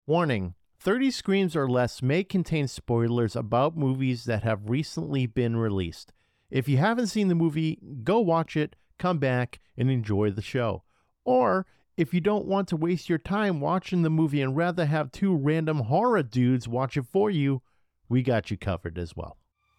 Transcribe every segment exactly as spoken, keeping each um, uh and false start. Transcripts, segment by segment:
Warning, thirty Screams or Less may contain spoilers about movies that have recently been released. If you haven't seen the movie, go watch it, come back, and enjoy the show. Or, if you don't want to waste your time watching the movie and rather have two random horror dudes watch it for you, we got you covered as well.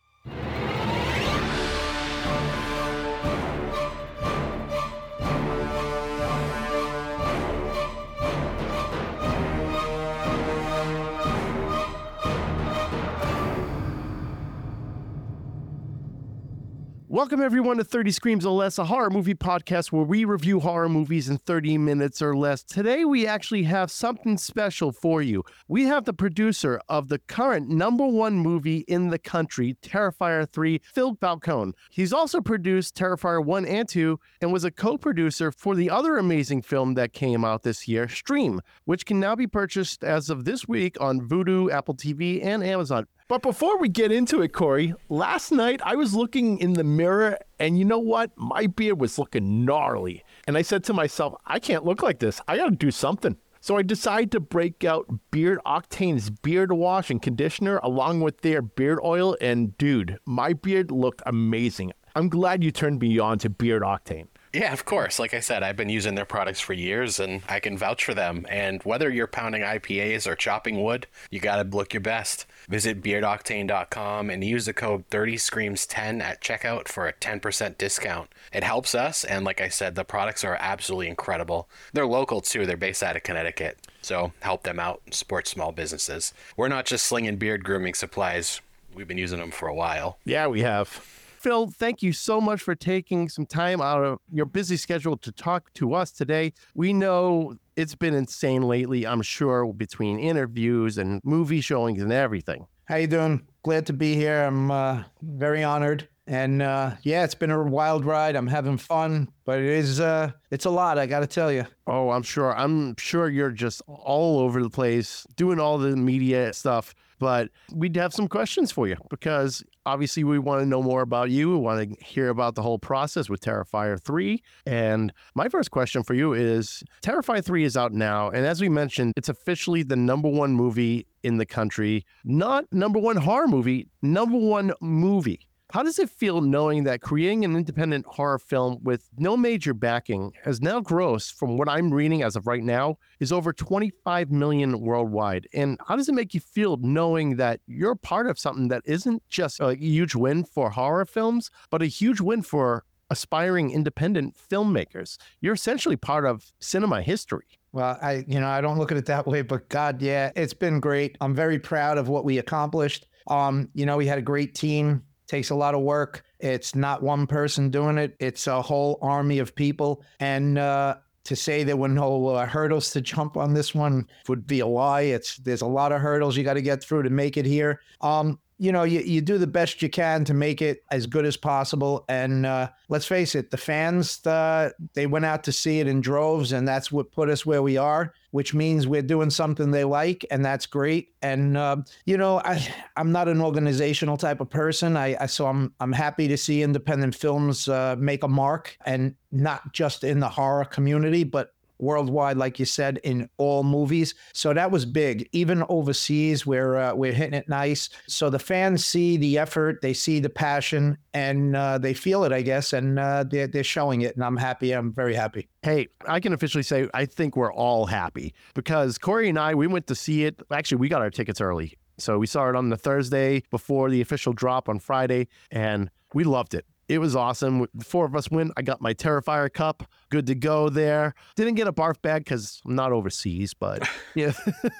Welcome everyone to thirty Screams or Less, a horror movie podcast where we review horror movies in thirty minutes or less. Today we actually have something special for you. We have the producer of the current number one movie in the country, Terrifier three, Phil Falcone. He's also produced Terrifier one and two and was a co-producer for the other amazing film that came out this year, Stream, which can now be purchased as of this week on Vudu, Apple T V, and Amazon. But before we get into it, Corey, last night I was looking in the mirror and you know what? My beard was looking gnarly. And I said to myself, I can't look like this. I got to do something. So I decided to break out Beard Octane's beard wash and conditioner along with their beard oil. And dude, my beard looked amazing. I'm glad you turned me on to Beard Octane. Yeah, of course. Like I said, I've been using their products for years and I can vouch for them. And whether you're pounding I P As or chopping wood, you got to look your best. Visit beard octane dot com and use the code thirty screams ten at checkout for a ten percent discount. It helps us. And like I said, the products are absolutely incredible. They're local too. They're based out of Connecticut. So help them out and support small businesses. We're not just slinging beard grooming supplies. We've been using them for a while. Yeah, we have. Phil, thank you so much for taking some time out of your busy schedule to talk to us today. We know it's been insane lately, I'm sure, between interviews and movie showings and everything. How you doing? Glad to be here. I'm uh, very honored. And uh, yeah, it's been a wild ride. I'm having fun, but it is, uh, it's a lot, I got to tell you. Oh, I'm sure. I'm sure you're just all over the place doing all the media stuff. But we'd have some questions for you because obviously we want to know more about you. We want to hear about the whole process with Terrifier three. And my first question for you is, Terrifier three is out now. And as we mentioned, it's officially the number one movie in the country. Not number one horror movie, number one movie. How does it feel knowing that creating an independent horror film with no major backing has now grossed, from what I'm reading as of right now, is over twenty-five million worldwide? And how does it make you feel knowing that you're part of something that isn't just a huge win for horror films, but a huge win for aspiring independent filmmakers? You're essentially part of cinema history. Well, I, you know, I don't look at it that way, but God, yeah, it's been great. I'm very proud of what we accomplished. Um, you know, we had a great team. Takes a lot of work. It's not one person doing it. It's a whole army of people. And uh, to say there were no uh, hurdles to jump on this one would be a lie. It's there's a lot of hurdles you got to get through to make it here. Um, you know, you, you do the best you can to make it as good as possible. And uh, let's face it, the fans, uh, they went out to see it in droves, and that's what put us where we are, which means we're doing something they like, and that's great. And, uh, you know, I, I'm not an organizational type of person. I, I So I'm, I'm happy to see independent films uh, make a mark, and not just in the horror community, but worldwide, like you said, in all movies. So that was big. Even overseas, we're uh, we're hitting it nice. So the fans see the effort, they see the passion, and uh, they feel it, I guess, and uh, they're, they're showing it. And I'm happy. I'm very happy. Hey, I can officially say I think we're all happy because Corey and I, we went to see it. Actually, we got our tickets early. So we saw it on the Thursday before the official drop on Friday, and we loved it. It was awesome. The four of us went. I got my Terrifier cup. Good to go there. Didn't get a barf bag because I'm not overseas, but yeah.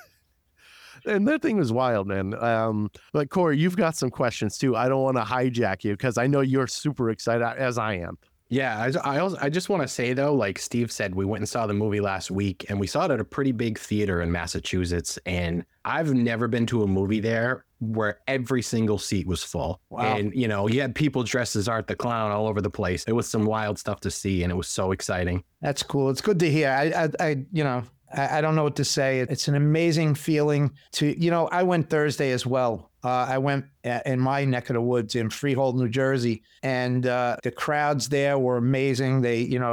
And that thing was wild, man. Um, but Corey, you've got some questions too. I don't want to hijack you because I know you're super excited, as I am. Yeah, I, I, also, I just want to say, though, like Steve said, we went and saw the movie last week, and we saw it at a pretty big theater in Massachusetts, and I've never been to a movie there where every single seat was full. Wow. And, you know, you had people dressed as Art the Clown all over the place. It was some wild stuff to see, and it was so exciting. That's cool. It's good to hear. I, I, I you know, I, I don't know what to say. It's an amazing feeling to, you know, I went Thursday as well. Uh, I went in my neck of the woods in Freehold, New Jersey, and uh, the crowds there were amazing. They, you know,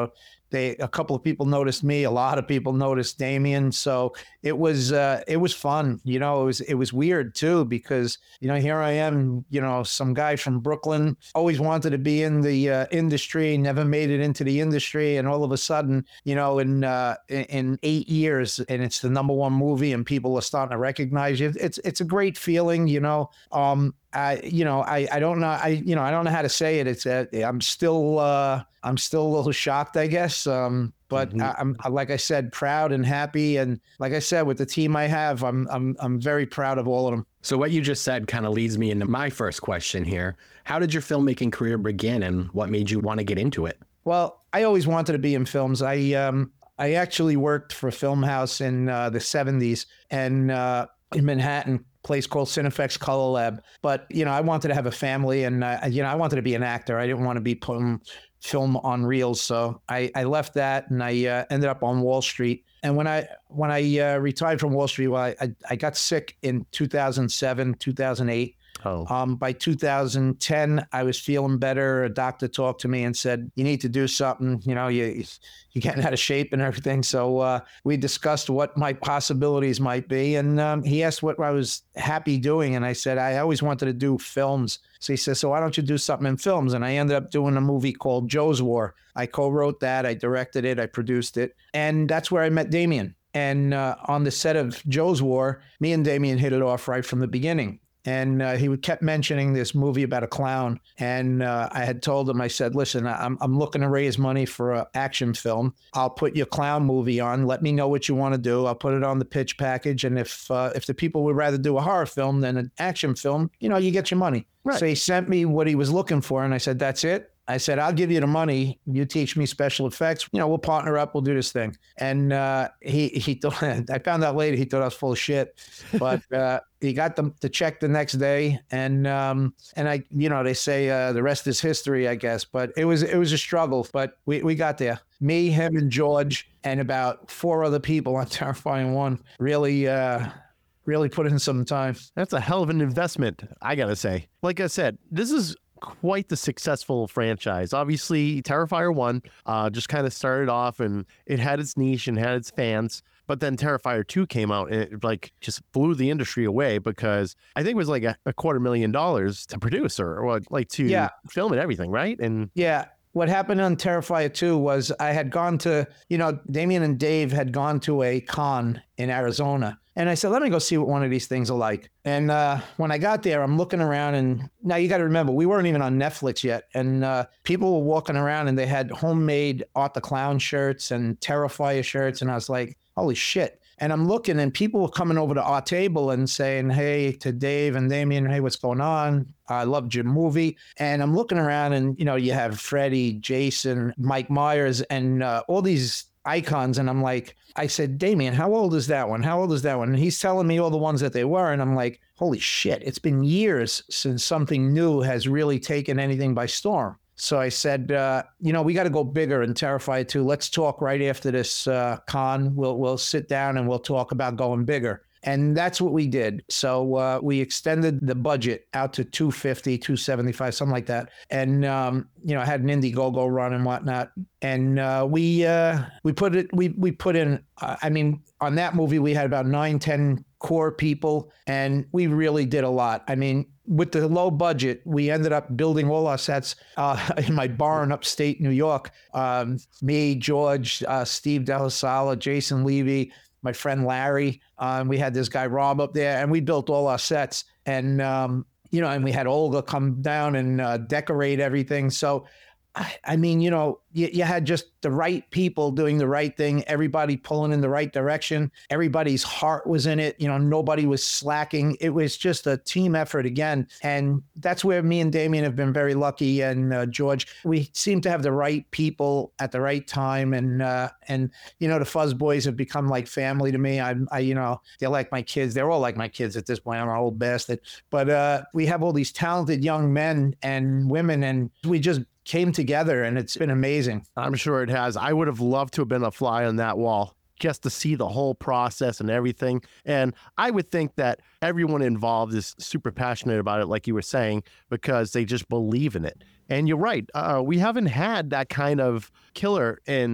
They a couple of people noticed me. A lot of people noticed Damien. So it was uh, it was fun. You know, it was it was weird too because you know here I am. You know, some guy from Brooklyn, always wanted to be in the uh, industry, never made it into the industry, and all of a sudden, you know, in uh, in, in eight years, and it's the number one movie, and people are starting to recognize you. It's it's a great feeling. You know. Um, I, you know, I, I don't know. I, you know, I don't know how to say it. It's, uh, I'm still, uh, I'm still a little shocked, I guess. Um, but mm-hmm. I, I'm, like I said, proud and happy. And like I said, with the team I have, I'm, I'm, I'm very proud of all of them. So what you just said kind of leads me into my first question here. How did your filmmaking career begin and what made you want to get into it? Well, I always wanted to be in films. I, um, I actually worked for a film house in uh, the seventies and uh, in Manhattan, place called Cinefex Color Lab. But, you know, I wanted to have a family and, uh, you know, I wanted to be an actor. I didn't want to be putting film on reels. So I, I left that and I uh, ended up on Wall Street. And when I when I uh, retired from Wall Street, well, I, I got sick in two thousand seven, two thousand eight. Oh. Um, by two thousand ten, I was feeling better. A doctor talked to me and said, you need to do something. You know, you, you're getting out of shape and everything. So uh, we discussed what my possibilities might be. And um, he asked what I was happy doing. And I said, I always wanted to do films. So he says, so why don't you do something in films? And I ended up doing a movie called Joe's War. I co-wrote that. I directed it. I produced it. And that's where I met Damien. And uh, on the set of Joe's War, me and Damien hit it off right from the beginning. And uh, he kept mentioning this movie about a clown. And uh, I had told him, I said, listen, I'm, I'm looking to raise money for an action film. I'll put your clown movie on. Let me know what you want to do. I'll put it on the pitch package. And if uh, if the people would rather do a horror film than an action film, you know, you get your money. Right. So he sent me what he was looking for. And I said, that's it. I said, I'll give you the money. You teach me special effects. You know, we'll partner up. We'll do this thing. And uh, he he thought, I found out later, he thought I was full of shit. But uh, he got the, the check the next day. And, um, and I, you know, they say uh, the rest is history, I guess. But it was it was a struggle. But we, we got there. Me, him, and George, and about four other people on Terrifying one really... Uh, really put in some time. That's a hell of an investment, I gotta say. Like I said, this is quite the successful franchise. Obviously, Terrifier one uh, just kind of started off and it had its niche and had its fans. But then Terrifier two came out and it like just blew the industry away because I think it was like a, a quarter million dollars to produce or, or like to yeah. film and everything, right? And yeah. What happened on Terrifier two was I had gone to, you know, Damien and Dave had gone to a con in Arizona. And I said, let me go see what one of these things are like. And uh, when I got there, I'm looking around. And now you got to remember, we weren't even on Netflix yet. And uh, people were walking around and they had homemade Art the Clown shirts and Terrifier shirts. And I was like, holy shit. And I'm looking and people were coming over to our table and saying, hey, to Dave and Damien, hey, what's going on? I loved your movie. And I'm looking around and, you know, you have Freddie, Jason, Mike Myers, and uh, all these icons. And I'm like, I said, Damien, how old is that one? How old is that one? And he's telling me all the ones that they were. And I'm like, holy shit, it's been years since something new has really taken anything by storm. So I said, uh, you know, we got to go bigger in Terrifier two. Let's talk right after this uh, con. We'll we'll sit down and we'll talk about going bigger. And that's what we did. So uh, we extended the budget out to two fifty, two seventy-five, something like that. And, um, you know, I had an Indiegogo run and whatnot. And uh, we uh, we put it, we, we put in, uh, I mean, on that movie, we had about nine, ten core people, and we really did a lot. I mean, with the low budget, we ended up building all our sets uh, in my barn upstate New York. Um, me, George, uh, Steve Delasala, Jason Levy, my friend Larry. Um, we had this guy Rob up there, and we built all our sets. And um, you know, and we had Olga come down and uh, decorate everything. So, I, I mean, you know, you, you had just the right people doing the right thing, everybody pulling in the right direction. Everybody's heart was in it. You know, nobody was slacking. It was just a team effort again. And that's where me and Damien have been very lucky. And uh, George, we seem to have the right people at the right time. And, uh, and you know, the Fuzz Boys have become like family to me. I, I, you know, they're like my kids. They're all like my kids at this point. I'm an old bastard. But uh, we have all these talented young men and women, and we just came together, and it's been amazing. I'm sure it has. I would have loved to have been a fly on that wall just to see the whole process and everything. And I would think that everyone involved is super passionate about it, like you were saying, because they just believe in it. And you're right. Uh, we haven't had that kind of killer in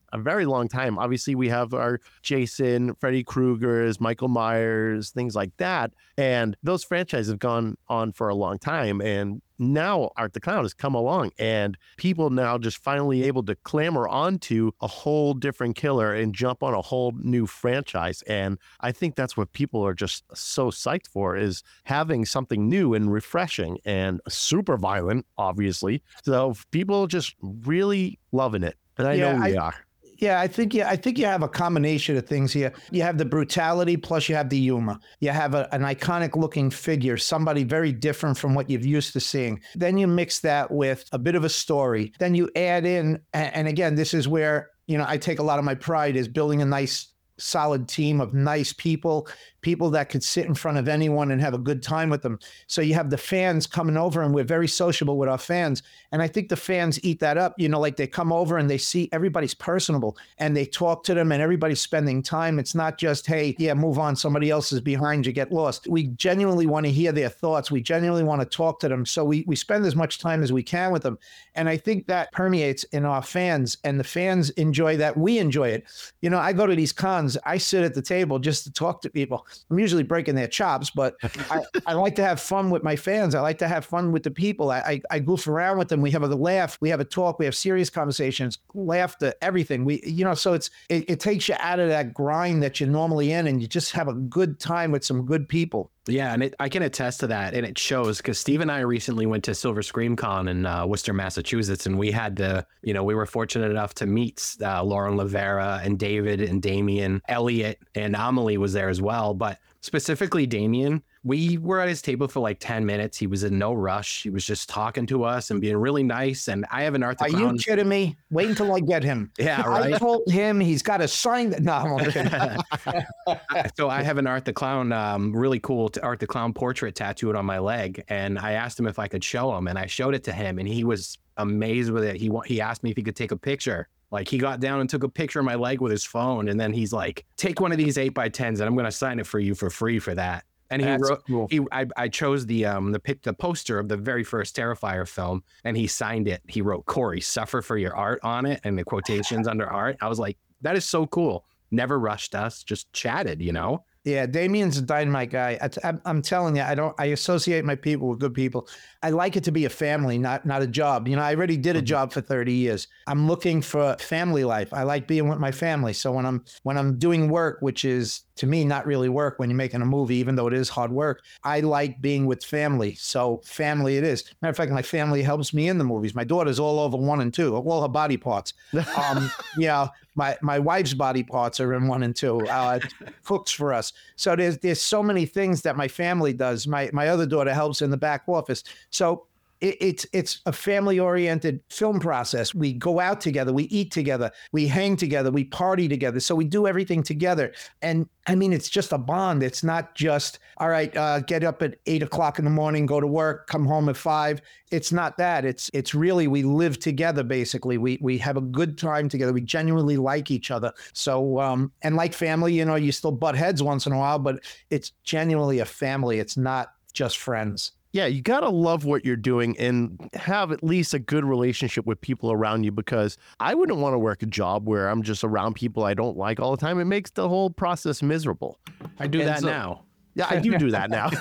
a very long time. Obviously, we have our Jason, Freddy Krueger's, Michael Myers, things like that. And those franchises have gone on for a long time. And now Art the Clown has come along, and people now just finally able to clamor onto a whole different killer and jump on a whole new franchise. And I think that's what people are just so psyched for, is having something new and refreshing and super violent, obviously. So people just really loving it. And I Yeah, know we I- are. Yeah, I think yeah, I think you have a combination of things here. You have the brutality, plus you have the humor. You have a, an iconic looking figure, somebody very different from what you've used to seeing. Then you mix that with a bit of a story. Then you add in, and, and again, this is where, you know, I take a lot of my pride, is building a nice, solid team of nice people, people that could sit in front of anyone and have a good time with them. So you have the fans coming over, and we're very sociable with our fans. And I think the fans eat that up. You know, like they come over and they see everybody's personable and they talk to them and everybody's spending time. It's not just, hey, yeah, move on. Somebody else is behind you, get lost. We genuinely want to hear their thoughts. We genuinely want to talk to them. So we, we spend as much time as we can with them. And I think that permeates in our fans, and the fans enjoy that. We enjoy it. You know, I go to these cons, I sit at the table just to talk to people. I'm usually breaking their chops, but I, I like to have fun with my fans. I like to have fun with the people. I, I, I goof around with them. We have a laugh. We have a talk. We have serious conversations, laughter, everything. We, you know, so it's it, it takes you out of that grind that you're normally in, and you just have a good time with some good people. Yeah, and it, I can attest to that, and it shows, because Steve and I recently went to Silver Scream Con in uh, Worcester, Massachusetts, and we had to, you know, we were fortunate enough to meet uh, Lauren Lavera and David and Damien, Elliot, and Amelie was there as well. But specifically Damien, we were at his table for like ten minutes. He was in no rush. He was just talking to us and being really nice. And I have an Art the Are Clown. you kidding me? Wait until I get him. Yeah, I right. told him he's got to sign that. No, I'm only kidding. So I have an Art the Clown, um, really cool t- Art the Clown portrait tattooed on my leg. And I asked him if I could show him, and I showed it to him, and he was amazed with it. He wa- he asked me if he could take a picture. Like, he got down and took a picture of my leg with his phone. And then he's like, take one of these eight by tens and I'm going to sign it for you for free for that. And he That's wrote, cool. he, I, I chose the um the pic, the poster of the very first Terrifier film, and he signed it. He wrote, Corey, suffer for your art on it, and the quotations under art. I was like, that is so cool. Never rushed us, just chatted, you know? Yeah, Damien's a dynamite guy. I, I'm, I'm telling you, I don't. I associate my people with good people. I like it to be a family, not not a job. You know, I already did a job for thirty years. I'm looking for family life. I like being with my family. So when I'm when I'm doing work, which is to me not really work when you're making a movie, even though it is hard work, I like being with family. So family it is. Matter of fact, my family helps me in the movies. My daughter's all over one and two, all her body parts. Um, yeah, my my wife's body parts are in one and two. Uh, cooks for us. So there's there's so many things that my family does. My my other daughter helps in the back office. So it, it's it's a family-oriented film process. We go out together, we eat together, we hang together, we party together. So we do everything together. And I mean, it's just a bond. It's not just, all right, uh, get up at eight o'clock in the morning, go to work, come home at five. It's not that. It's it's really, we live together, basically. We we have a good time together. We genuinely like each other. So, um, and like family, you know, you still butt heads once in a while, but it's genuinely a family. It's not just friends. Yeah, you got to love what you're doing and have at least a good relationship with people around you, because I wouldn't want to work a job where I'm just around people I don't like all the time. It makes the whole process miserable. I do And that so- now. Yeah, I do do that now.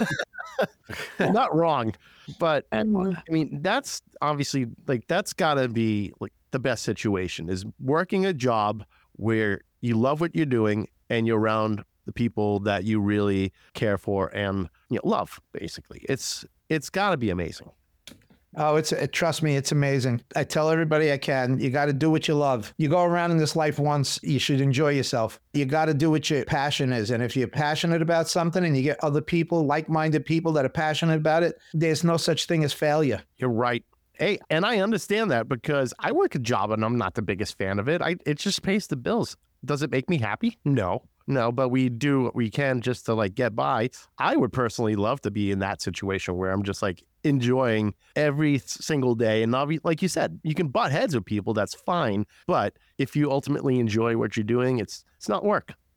Not wrong, but I mean, that's obviously like, that's got to be like the best situation, is working a job where you love what you're doing and you're around the people that you really care for and, you know, love, basically. It's it's got to be amazing. Oh, it's it, trust me, it's amazing. I tell everybody I can, you got to do what you love. You go around in this life once, you should enjoy yourself. You got to do what your passion is. And if you're passionate about something and you get other people, like-minded people that are passionate about it, there's no such thing as failure. You're right. Hey, and I understand that because I work a job and I'm not the biggest fan of it. I it just pays the bills. Does it make me happy? No. No, but we do what we can just to like get by. I would personally love to be in that situation where I'm just like enjoying every single day. And not be, like you said, you can butt heads with people. That's fine. But if you ultimately enjoy what you're doing, it's it's not work.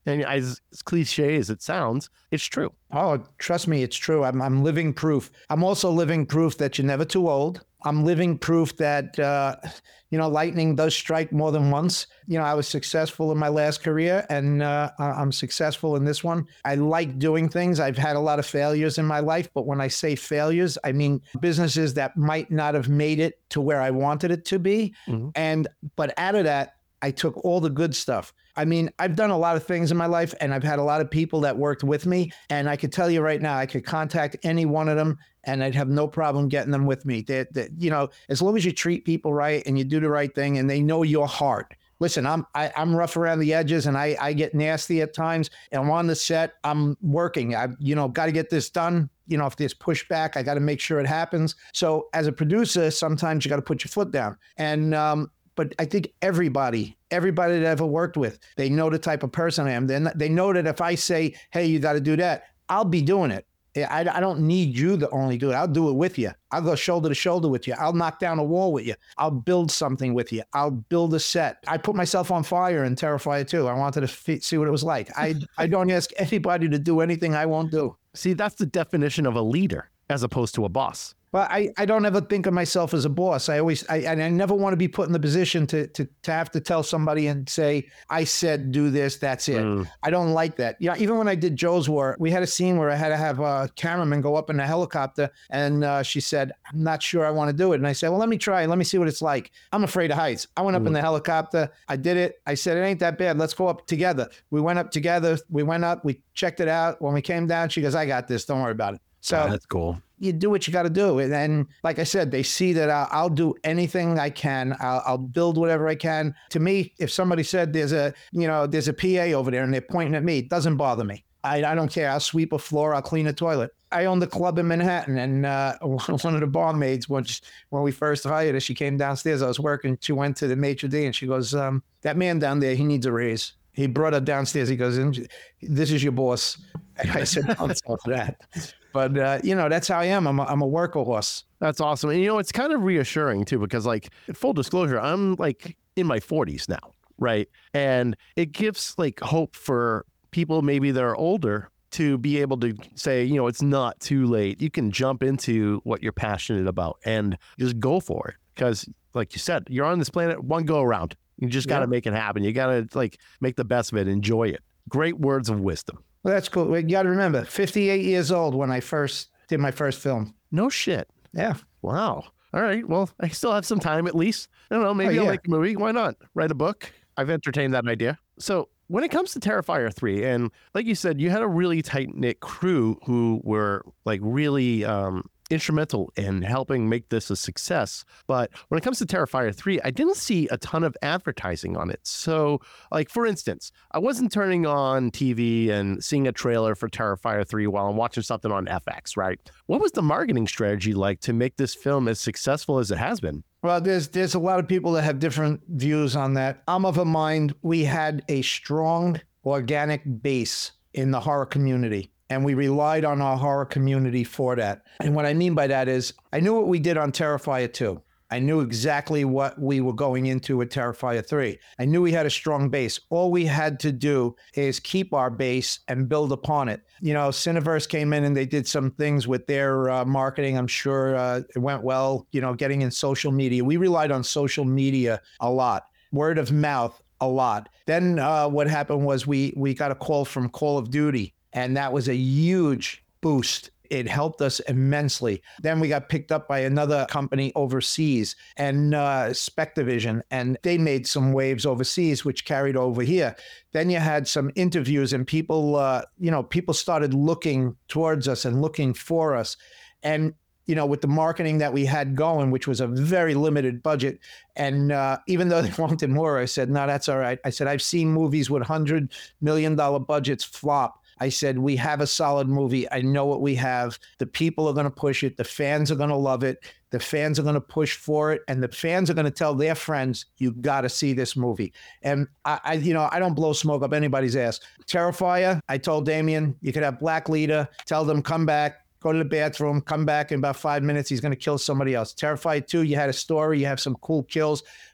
And as, as cliche as it sounds, it's true. Oh, trust me, it's true. I'm, I'm living proof. I'm also living proof that you're never too old. I'm living proof that, uh, you know, lightning does strike more than once. You know, I was successful in my last career, and uh, I'm successful in this one. I like doing things. I've had a lot of failures in my life, but when I say failures, I mean businesses that might not have made it to where I wanted it to be. Mm-hmm. And, but out of that, I took all the good stuff. I mean, I've done a lot of things in my life, and I've had a lot of people that worked with me. And I could tell you right now, I could contact any one of them, and I'd have no problem getting them with me. They, they, you know, as long as you treat people right and you do the right thing, and they know your heart. Listen, I'm I, I'm rough around the edges, and I, I get nasty at times. And I'm on the set, I'm working. I, you know, got to get this done. You know, if there's pushback, I got to make sure it happens. So as a producer, sometimes you got to put your foot down. And um, but I think everybody, everybody that I've ever worked with, they know the type of person I am. Then they know that if I say, hey, you got to do that, I'll be doing it. I, I don't need you to only do it. I'll do it with you. I'll go shoulder to shoulder with you. I'll knock down a wall with you. I'll build something with you. I'll build a set. I put myself on fire in Terrifier two. I wanted to f- see what it was like. I, I don't ask anybody to do anything I won't do. See, that's the definition of a leader as opposed to a boss. But I, I don't ever think of myself as a boss. I always, I, and I never want to be put in the position to, to, to have to tell somebody and say, I said, do this, that's it. Mm. I don't like that. You know, even when I did Joe's War, we had a scene where I had to have a cameraman go up in a helicopter, and uh, she said, I'm not sure I want to do it. And I said, well, let me try. Let me see what it's like. I'm afraid of heights. I went up mm. in the helicopter. I did it. I said, it ain't that bad. Let's go up together. We went up together. We went up. We checked it out. When we came down, she goes, I got this. Don't worry about it. So oh, that's cool. You do what you got to do. And then, like I said, they see that I'll, I'll do anything I can. I'll, I'll build whatever I can. To me, if somebody said there's a, you know, there's a P A over there and they're pointing at me, it doesn't bother me. I, I don't care. I'll sweep a floor. I'll clean a toilet. I owned the club in Manhattan, and uh, one of the barmaids, when, she, when we first hired her, she came downstairs. I was working. She went to the maitre d' and she goes, um, that man down there, he needs a raise. He brought her downstairs. He goes, this is your boss. And I said, don't tell that. But, uh, you know, that's how I am. I'm a, I'm a workhorse. That's awesome. And, you know, it's kind of reassuring, too, because, like, full disclosure, I'm, like, in my forties now, right? And it gives, like, hope for people maybe that are older to be able to say, you know, it's not too late. You can jump into what you're passionate about and just go for it. Because, like you said, you're on this planet one go around. You just got to yeah. make it happen. You got to, like, make the best of it. Enjoy it. Great words of wisdom. Well, that's cool. You got to remember, fifty-eight years old when I first did my first film. No shit. Yeah. Wow. All right. Well, I still have some time at least. I don't know. Maybe oh, yeah. I'll make a movie. Why not? Write a book. I've entertained that idea. So when it comes to Terrifier three, and like you said, you had a really tight-knit crew who were like really um, instrumental in helping make this a success. But when it comes to Terrifier three, I didn't see a ton of advertising on it. So, like, for instance, I wasn't turning on T V and seeing a trailer for Terrifier three while I'm watching something on F X, right? What was the marketing strategy like to make this film as successful as it has been? Well, there's there's a lot of people that have different views on that. I'm of a mind we had a strong organic base in the horror community, and we relied on our horror community for that. And what I mean by that is I knew what we did on Terrifier two. I knew exactly what we were going into with Terrifier three. I knew we had a strong base. All we had to do is keep our base and build upon it. You know, Cineverse came in and they did some things with their uh, marketing. I'm sure uh, it went well, you know, getting in social media. We relied on social media a lot, word of mouth a lot. Then uh, what happened was we we got a call from Call of Duty, and that was a huge boost. It helped us immensely. Then we got picked up by another company overseas, and uh, Spectavision, and they made some waves overseas, which carried over here. Then you had some interviews, and people, uh, you know, people started looking towards us and looking for us. And, you know, with the marketing that we had going, which was a very limited budget, and uh, even though they wanted more, I said, no, that's all right. I said, I've seen movies with one hundred million dollars budgets flop. I said, we have a solid movie. I know what we have. The people are going to push it. The fans are going to love it. The fans are going to push for it. And the fans are going to tell their friends, you got to see this movie. And I, I, you know, I don't blow smoke up anybody's ass. Terrifier, I told Damien, you could have Black Leader, tell them, come back, go to the bathroom, come back in about five minutes. He's going to kill somebody else. Terrifier two, you had a story. You have some cool kills.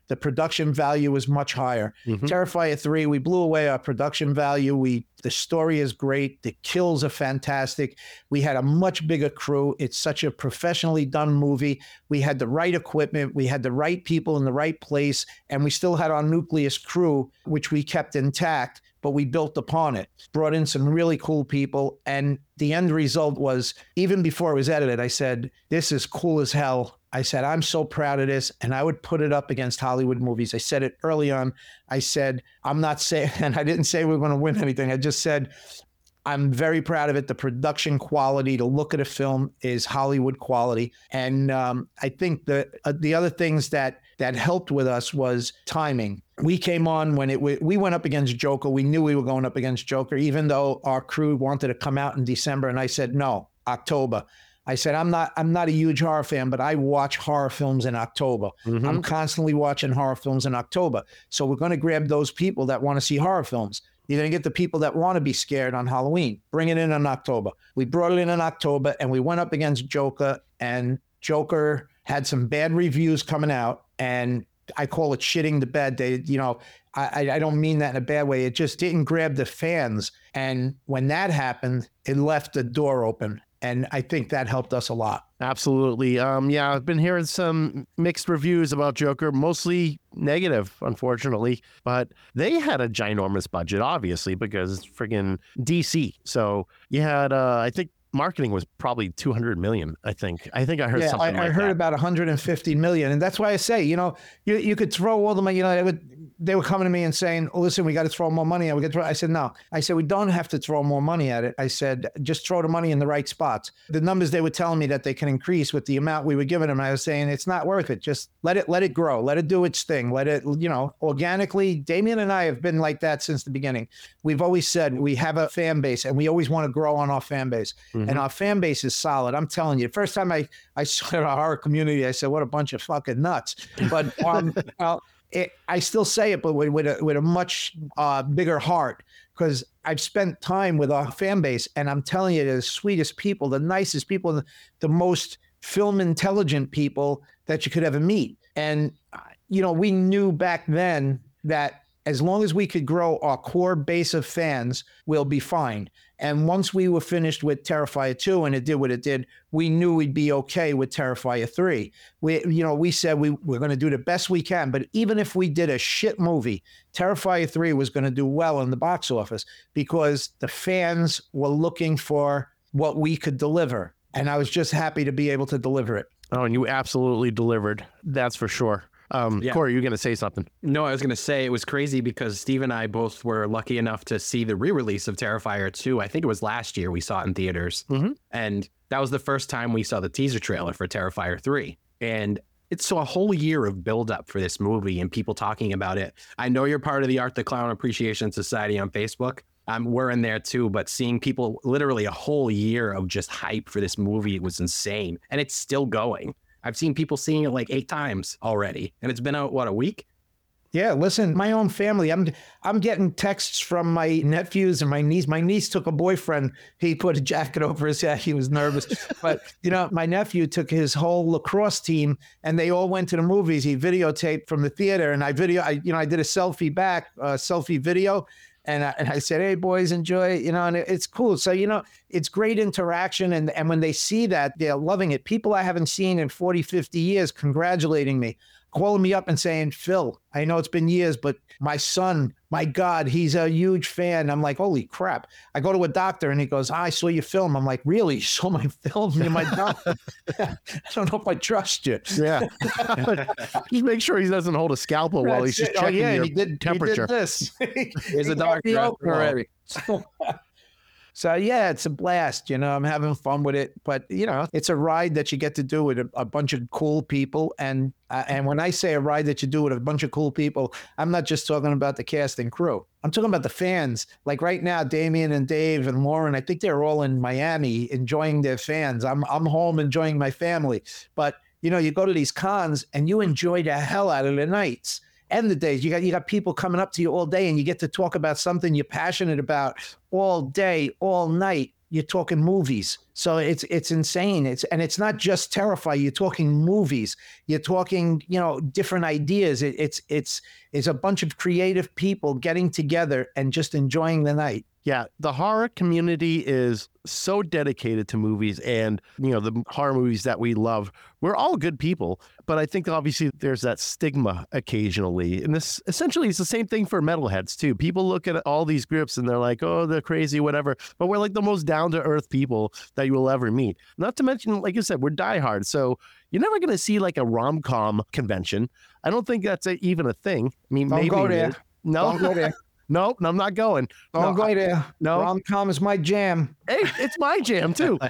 the production value was much higher. Mhm. Terrifier three, we blew away our production value. We the story is great. The kills are fantastic. We had a much bigger crew. It's such a professionally done movie. We had the right equipment. We had the right people in the right place. And we still had our nucleus crew, which we kept intact, but we built upon it. Brought in some really cool people. And the end result was, even before it was edited, I said, this is cool as hell. I said, I'm so proud of this. And I would put it up against Hollywood movies. I said it early on. I said, I'm not saying, and I didn't say we we're going to win anything. I just said, I'm very proud of it. The production quality to look at a film is Hollywood quality. And um, I think the, uh, the other things that, that helped with us was timing. We came on when it we went up against Joker. We knew we were going up against Joker, even though our crew wanted to come out in December. And I said, no, October. I said, I'm not I'm not a huge horror fan, but I watch horror films in October. Mm-hmm. I'm constantly watching horror films in October. So we're going to grab those people that want to see horror films. You're going to get the people that want to be scared on Halloween. Bring it in in October. We brought it in in October, and we went up against Joker, and Joker had some bad reviews coming out, and I call it shitting the bed. They, you know, I, I don't mean that in a bad way. It just didn't grab the fans. And when that happened, it left the door open. And I think that helped us a lot. Absolutely. Um, yeah, I've been hearing some mixed reviews about Joker, mostly negative, unfortunately. But they had a ginormous budget, obviously, because it's friggin' D C. So you had, uh, I think, marketing was probably two hundred million, I think. I think I heard yeah, something I, like I heard that. about one hundred fifty million. And that's why I say, you know, you, you could throw all the money, you know, they, would, they were coming to me and saying, oh, listen, we got to throw more money at it. We got to throw. I said, no. I said, we don't have to throw more money at it. I said, just throw the money in the right spots. The numbers they were telling me that they can increase with the amount we were giving them, I was saying, it's not worth it. Just let it, let it grow. Let it do its thing. Let it, you know, organically. Damien and I have been like that since the beginning. We've always said we have a fan base and we always want to grow on our fan base. Mm-hmm. And our fan base is solid. I'm telling you, the first time I, I saw our horror community, I said, what a bunch of fucking nuts. But um, well, it, I still say it, but with, with, a, with a much uh, bigger heart, because I've spent time with our fan base, and I'm telling you, they're the sweetest people, the nicest people, the, the most film intelligent people that you could ever meet. And, you know, we knew back then that as long as we could grow our core base of fans, we'll be fine. And once we were finished with Terrifier two and it did what it did, we knew we'd be okay with Terrifier three. We, you know, we said we, we're going to do the best we can, but even if we did a shit movie, Terrifier three was going to do well in the box office because the fans were looking for what we could deliver. And I was just happy to be able to deliver it. Oh, and you absolutely delivered. That's for sure. Um, Yeah. Corey, you're going to say something. No, I was going to say it was crazy because Steve and I both were lucky enough to see the re-release of Terrifier two. I think it was last year we saw it in theaters. Mm-hmm. And that was the first time we saw the teaser trailer for Terrifier three. And it's so a whole year of buildup for this movie and people talking about it. I know you're part of the Art the Clown Appreciation Society on Facebook. Um, we're in there too, but seeing people literally a whole year of just hype for this movie, it was insane. And it's still going. I've seen people seeing it like eight times already, and it's been out, what, a week? Yeah, listen, my own family, I'm I'm getting texts from my nephews and my niece. My niece took a boyfriend. He put a jacket over his head. He was nervous. But, you know, my nephew took his whole lacrosse team, and they all went to the movies. He videotaped from the theater, and I video, I you know, I did a selfie back, a selfie video. And I, and I said, hey, boys, enjoy it, you know, and it, it's cool. So, you know, it's great interaction. And, and when they see that, they're loving it. People I haven't seen in forty, fifty years congratulating me, calling me up and saying, Phil, I know it's been years, but my son, my God, he's a huge fan. I'm like, holy crap. I go to a doctor and he goes, I saw your film. I'm like, really? You saw my film? You're my doctor. I don't know if I trust you. Yeah. Just make sure he doesn't hold a scalpel while he's just That's it. checking oh, yeah, your he did, temperature. He did this. Here's a doctor He got after me all. already. So, yeah, it's a blast. You know, I'm having fun with it. But, you know, it's a ride that you get to do with a, a bunch of cool people. And uh, and when I say a ride that you do with a bunch of cool people, I'm not just talking about the cast and crew. I'm talking about the fans. Like right now, Damien and Dave and Lauren, I think they're all in Miami enjoying their fans. I'm I'm home enjoying my family. But, you know, you go to these cons and you enjoy the hell out of the nights. And the days you got you got people coming up to you all day and you get to talk about something you're passionate about all day, all night. you're talking movies. So it's it's insane. It's and it's not just Terrifier. You're talking movies. You're talking, you know, different ideas. It, it's it's it's a bunch of creative people getting together and just enjoying the night. Yeah, the horror community is so dedicated to movies and, you know, the horror movies that we love. We're all good people, but I think obviously there's that stigma occasionally. And this essentially is the same thing for metalheads too. People look at all these groups and they're like, oh, they're crazy, whatever. But we're like the most down-to-earth people that you will ever meet. Not to mention, like you said, we're diehard. So you're never going to see like a rom-com convention. I don't think that's a, even a thing. I mean, Don't maybe go there. No, Don't go there. Nope, I'm not going. Don't no, go there. No. Rom-com is my jam. Hey, it's my jam too.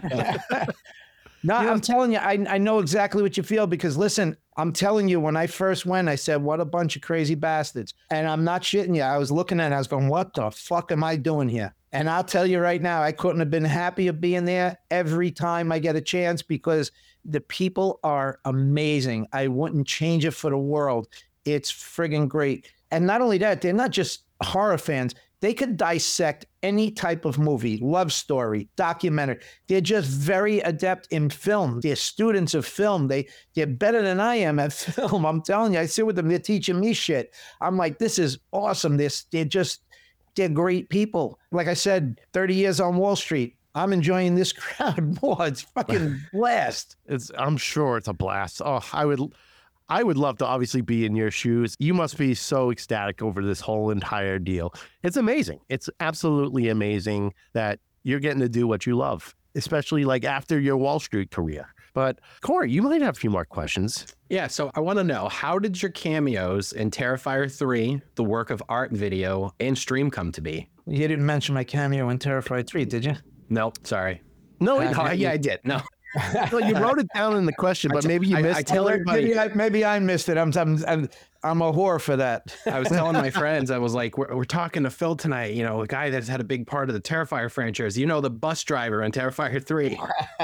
No, yeah. I'm telling you, I, I know exactly what you feel because listen, I'm telling you, when I first went, I said, what a bunch of crazy bastards. And I'm not shitting you. I was looking at it, I was going, what the fuck am I doing here? And I'll tell you right now, I couldn't have been happier being there every time I get a chance because the people are amazing. I wouldn't change it for the world. It's friggin' great. And not only that, they're not just horror fans. They could dissect any type of movie, love story, documentary. They're just very adept in film. They're students of film. They, they're better than I am at film. I'm telling you, I sit with them. They're teaching me shit. I'm like, this is awesome. They're, they're just, they're great people. Like I said, thirty years on Wall Street. I'm enjoying this crowd more. It's fucking blast. It's, I'm sure it's a blast. Oh, I would... I would love to obviously be in your shoes. You must be so ecstatic over this whole entire deal. It's amazing. It's absolutely amazing that you're getting to do what you love, especially like after your Wall Street career. But Corey, you might have a few more questions. Yeah, so I want to know, how did your cameos in Terrifier three, the work of art video, and stream come to be? You didn't mention my cameo in Terrifier three, did you? Nope, sorry. No, Uh, Oh, yeah, I did. No. well, you wrote it down in the question, but maybe you I- missed I it. tell everybody- Maybe I, maybe I missed it. I'm, I'm, I'm, I'm a whore for that. I was telling my friends, I was like, we're, we're talking to Phil tonight, you know, a guy that's had a big part of the Terrifier franchise. You know, the bus driver in Terrifier three.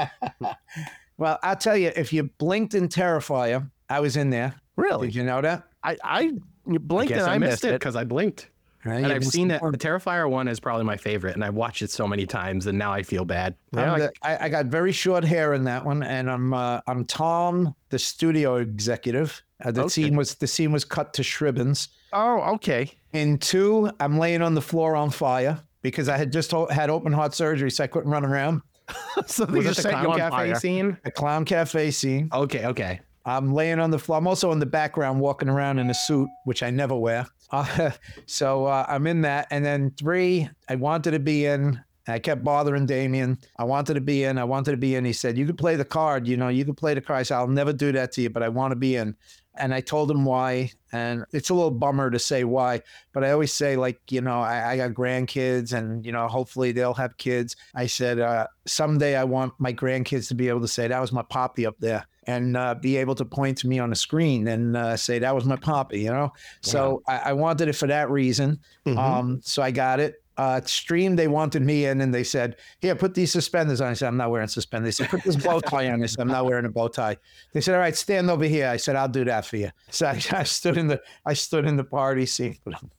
Well, I'll tell you, if you blinked in Terrifier, I was in there. Really? Did you know that? I, I you I blinked guess and I I missed missed it it. because I blinked. Right, And you I've missed seen the it. part. The Terrifier one is probably my favorite, and I've watched it so many times, and now I feel bad. Yeah, I'm I- the- I, I got very short hair in that one, and I'm uh, I'm Tom, the studio executive. Uh, the Okay. scene was the scene was cut to shribbins. Oh, okay. In two, I'm laying on the floor on fire because I had just o- had open heart surgery, so I couldn't run around. So they Was it just the set you Clown on Cafe fire. scene? A clown cafe scene. Okay, okay. I'm laying on the floor. I'm also in the background walking around in a suit, which I never wear. Uh, so uh, I'm in that. And then three, I wanted to be in. I kept bothering Damien. I wanted to be in. I wanted to be in. He said, you could play the card. You know, you could play the card. I said, I'll never do that to you, but I want to be in. And I told him why. And it's a little bummer to say why, but I always say, like, you know, I, I got grandkids and, you know, hopefully they'll have kids. I said, uh, someday I want my grandkids to be able to say, that was my poppy up there, and uh, be able to point to me on the screen and uh, say, that was my poppy, you know? So I, I wanted it for that reason. Mhm. Um, so I got it. Uh, stream, they wanted me in and they said, here, put these suspenders on. I said, I'm not wearing suspenders. They said, put this bow tie on. I said, I'm not wearing a bow tie. They said, all right, stand over here. I said, I'll do that for you. So I, I stood in the, I stood in the party scene.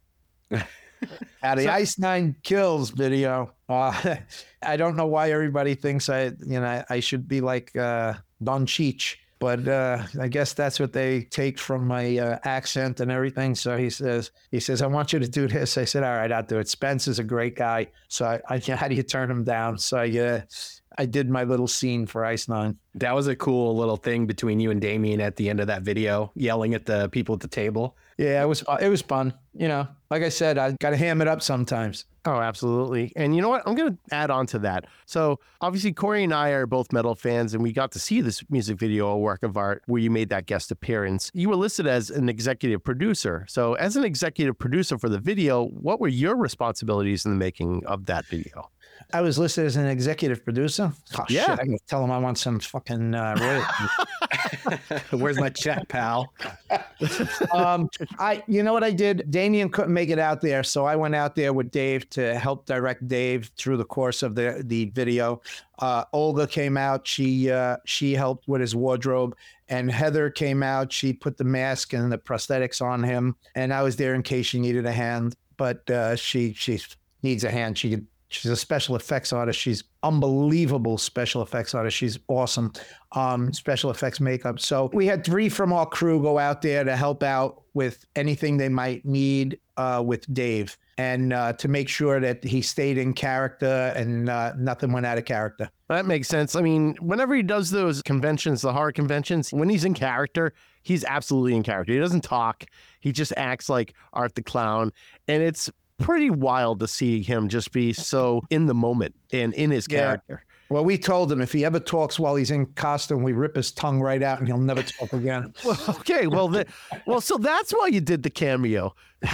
At the Ice Nine Kills video, uh, I don't know why everybody thinks I, you know, I, I should be like uh, Don Cheech. But uh, I guess that's what they take from my uh, accent and everything. So he says, he says, I want you to do this. I said, all right, I'll do it. Spence is a great guy. So I, I how do you turn him down? So I, uh, I did my little scene for Ice Nine. That was a cool little thing between you and Damien at the end of that video, yelling at the people at the table. Yeah, it was it was fun. You know, like I said, I got to ham it up sometimes. Oh, absolutely. And you know what? I'm going to add on to that. So obviously, Corey and I are both metal fans, and we got to see this music video, a work of art, where you made that guest appearance. You were listed as an executive producer. So as an executive producer for the video, what were your responsibilities in the making of that video? I was listed as an executive producer. Oh, Yeah. shit, I can tell them I want some fucking uh, royalties. Where's my check, pal? um, I, you know what I did? Damien couldn't make it out there, so I went out there with Dave to help direct Dave through the course of the the video. Uh, Olga came out; she uh, she helped with his wardrobe, and Heather came out. She put the mask and the prosthetics on him, and I was there in case she needed a hand. But uh, she she needs a hand. She could She's a special effects artist. She's unbelievable special effects artist. She's awesome. Um, special effects makeup. So we had three from our crew go out there to help out with anything they might need uh, with Dave, and uh, to make sure that he stayed in character and uh, nothing went out of character. That makes sense. I mean, whenever he does those conventions, the horror conventions, when he's in character, he's absolutely in character. He doesn't talk. He just acts like Art the Clown. And it's pretty wild to see him just be so in the moment and in his character. Yeah. Well, we told him if he ever talks while he's in costume, we rip his tongue right out and he'll never talk again. Well, okay. Well, the, well, so that's why you did the cameo.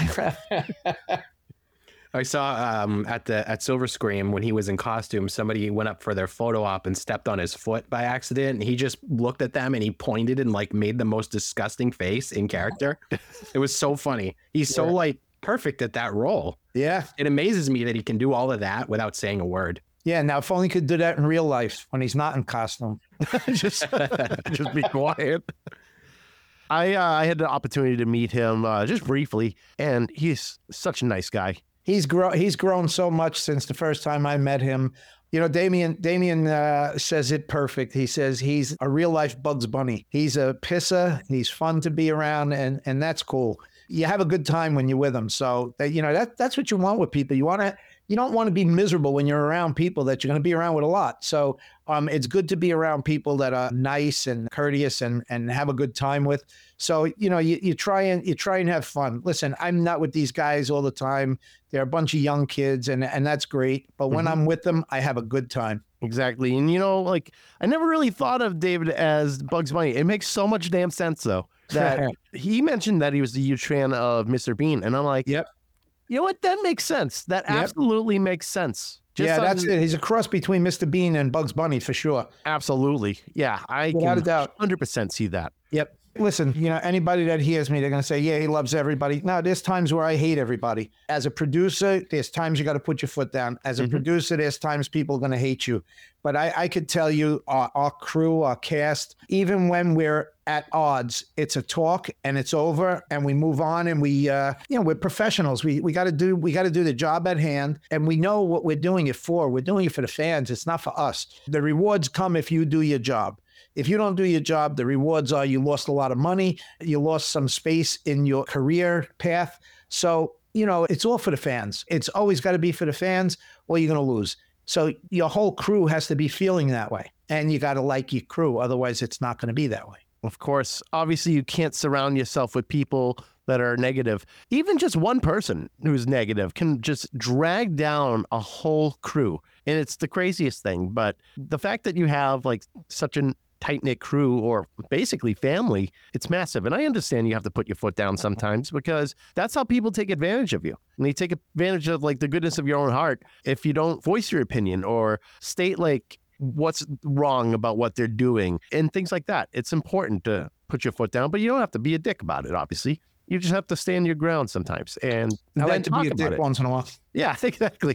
I saw um, at the at Silver Scream when he was in costume, somebody went up for their photo op and stepped on his foot by accident. And he just looked at them and he pointed and like made the most disgusting face in character. It was so funny. He's so Yeah. like perfect at that role. Yeah. It amazes me that he can do all of that without saying a word. Yeah. Now, if only he could do that in real life when he's not in costume. just, just be quiet. I uh, I had the opportunity to meet him uh, just briefly, and he's such a nice guy. He's grown. He's grown so much since the first time I met him. You know, Damien. Damien uh, says it perfect. He says he's a real life Bugs Bunny. He's a pisser. He's fun to be around, and and that's cool. You have a good time when you're with him. So that, you know that that's what you want with people. You want to. You don't want to be miserable when you're around people that you're going to be around with a lot. So um, it's good to be around people that are nice and courteous and and have a good time with. So, you know, you, you try and you try and have fun. Listen, I'm not with these guys all the time. They're a bunch of young kids, and and that's great. But when Mhm. I'm with them, I have a good time. Exactly. And, you know, like, I never really thought of David as Bugs Bunny. It makes so much damn sense, though, that he mentioned that he was a huge fan of Mister Bean. And I'm like, Yep. You know what? That makes sense. That Yep. absolutely makes sense. Just yeah, on- that's it. He's a cross between Mister Bean and Bugs Bunny for sure. Absolutely. Yeah, I Without can a doubt. one hundred percent see that. Yep. Listen, you know, anybody that hears me, they're going to say, yeah, he loves everybody. No, there's times where I hate everybody. As a producer, there's times you got to put your foot down. As a Mhm. producer, there's times people are going to hate you. But I, I could tell you, our, our crew, our cast, even when we're at odds, it's a talk and it's over and we move on and we, uh, you know, we're professionals. We we got to do we got to do the job at hand, and we know what we're doing it for. We're doing it for the fans. It's not for us. The rewards come if you do your job. If you don't do your job, the rewards are you lost a lot of money, you lost some space in your career path. So, you know, it's all for the fans. It's always got to be for the fans, or you're going to lose. So your whole crew has to be feeling that way, and you got to like your crew. Otherwise, it's not going to be that way. Of course, obviously, you can't surround yourself with people that are negative. Even just one person who's negative can just drag down a whole crew. And it's the craziest thing. But the fact that you have like such a tight-knit crew, or basically family, it's massive. And I understand you have to put your foot down sometimes, because that's how people take advantage of you. And they take advantage of like the goodness of your own heart if you don't voice your opinion or state like what's wrong about what they're doing and things like that. It's important to put your foot down, but you don't have to be a dick about it, obviously. You just have to stand your ground sometimes. And I then like to talk be a about dick it. once in a while. Yeah, exactly.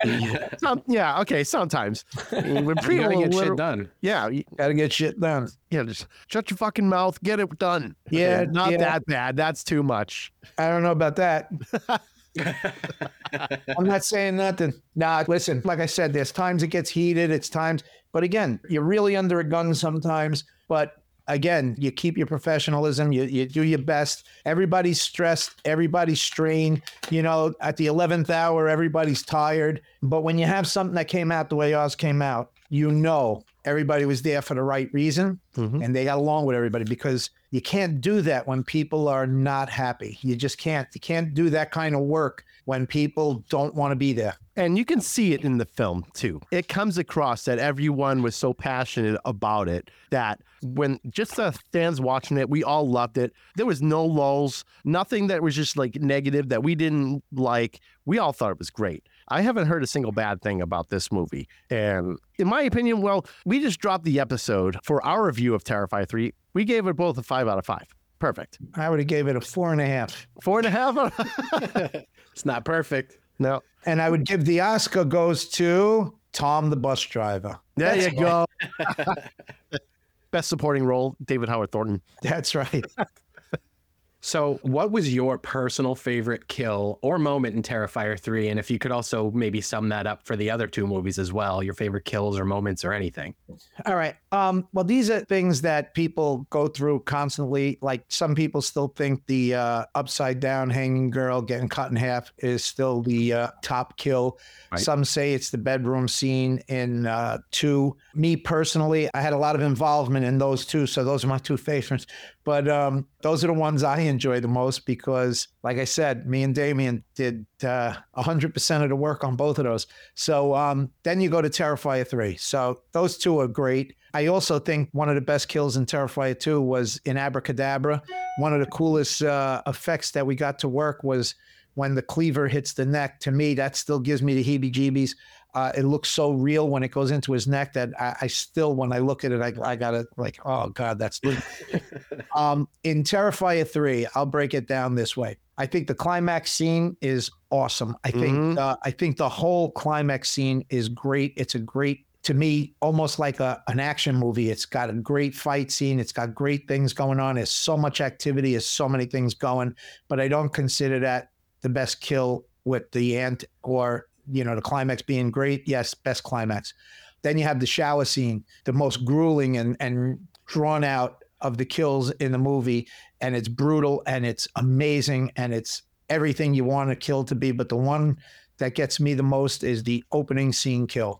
Some, yeah, okay, sometimes. When You people gotta get liter- shit done. Yeah, you- Got to get shit done. yeah, just shut your fucking mouth, get it done. Yeah, Okay, not yeah. that bad. That's too much. I don't know about that. I'm not saying nothing. Nah, listen, like I said, there's times it gets heated. It's times, but again, you're really under a gun sometimes. But again, you keep your professionalism. You, you do your best. Everybody's stressed. Everybody's strained. You know, at the eleventh hour, everybody's tired. But when you have something that came out the way ours came out, you know everybody was there for the right reason. Mhm. And they got along with everybody, because you can't do that when people are not happy. You just can't. You can't do that kind of work when people don't want to be there. And you can see it in the film too. It comes across that everyone was so passionate about it that when just the fans watching it, we all loved it. There was no lulls, nothing that was just like negative that we didn't like. We all thought it was great. I haven't heard a single bad thing about this movie. And in my opinion, well, we just dropped the episode for our review of Terrifier three. We gave it both a five out of five. Perfect. I would have gave it a four and a half. Four and a half? It's not perfect. No. And I would give the Oscar goes to Tom the bus driver. There That's you go. Best supporting role, David Howard Thornton. That's right. So, what was your personal favorite kill or moment in Terrifier three? And if you could also maybe sum that up for the other two movies as well, your favorite kills or moments or anything. All right. Um, well, these are things that people go through constantly. Like some people still think the uh, upside down hanging girl getting cut in half is still the uh, top kill. Right. Some say it's the bedroom scene in uh, two. Me personally, I had a lot of involvement in those two. So those are my two favorites. But um, those are the ones I enjoy the most because, like I said, me and Damien did uh, one hundred percent of the work on both of those. So um, then you go to Terrifier three. So those two are great. I also think one of the best kills in Terrifier two was in Abracadabra. One of the coolest uh, effects that we got to work was when the cleaver hits the neck. To me, that still gives me the heebie-jeebies. Uh, it looks so real when it goes into his neck that I, I still, when I look at it, I, I gotta like, oh God, that's. um, in Terrifier three, I'll break it down this way. I think the climax scene is awesome. I think mm-hmm. uh, I think the whole climax scene is great. It's a great, to me, almost like a an action movie. It's got a great fight scene. It's got great things going on. There's so much activity. There's so many things going. But I don't consider that the best kill with the ant or, you know, the climax being great. Yes, best climax. Then you have the shower scene, the most grueling and, and drawn out of the kills in the movie. And it's brutal and it's amazing and it's everything you want a kill to be. But the one that gets me the most is the opening scene kill.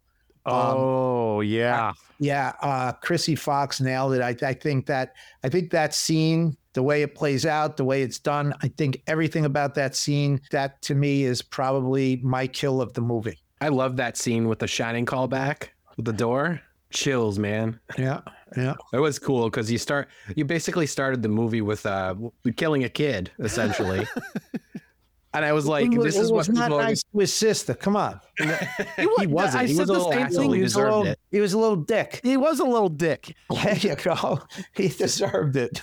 Oh, um, yeah. Uh, yeah. Uh, Chrissy Fox nailed it. I, I think that, I think that scene, the way it plays out, the way it's done, I think everything about that scene, that to me is probably my kill of the movie. I love that scene with the Shining callback with the door. Chills, man. Yeah. Yeah. It was cool because you start, you basically started the movie with uh, killing a kid, essentially. And I was like, was, this is what not nice to his sister. Come on. he, he wasn't. I he was a little asshole. He, he deserved little, it. He was a little dick. He was a little dick. There you go. He deserved it.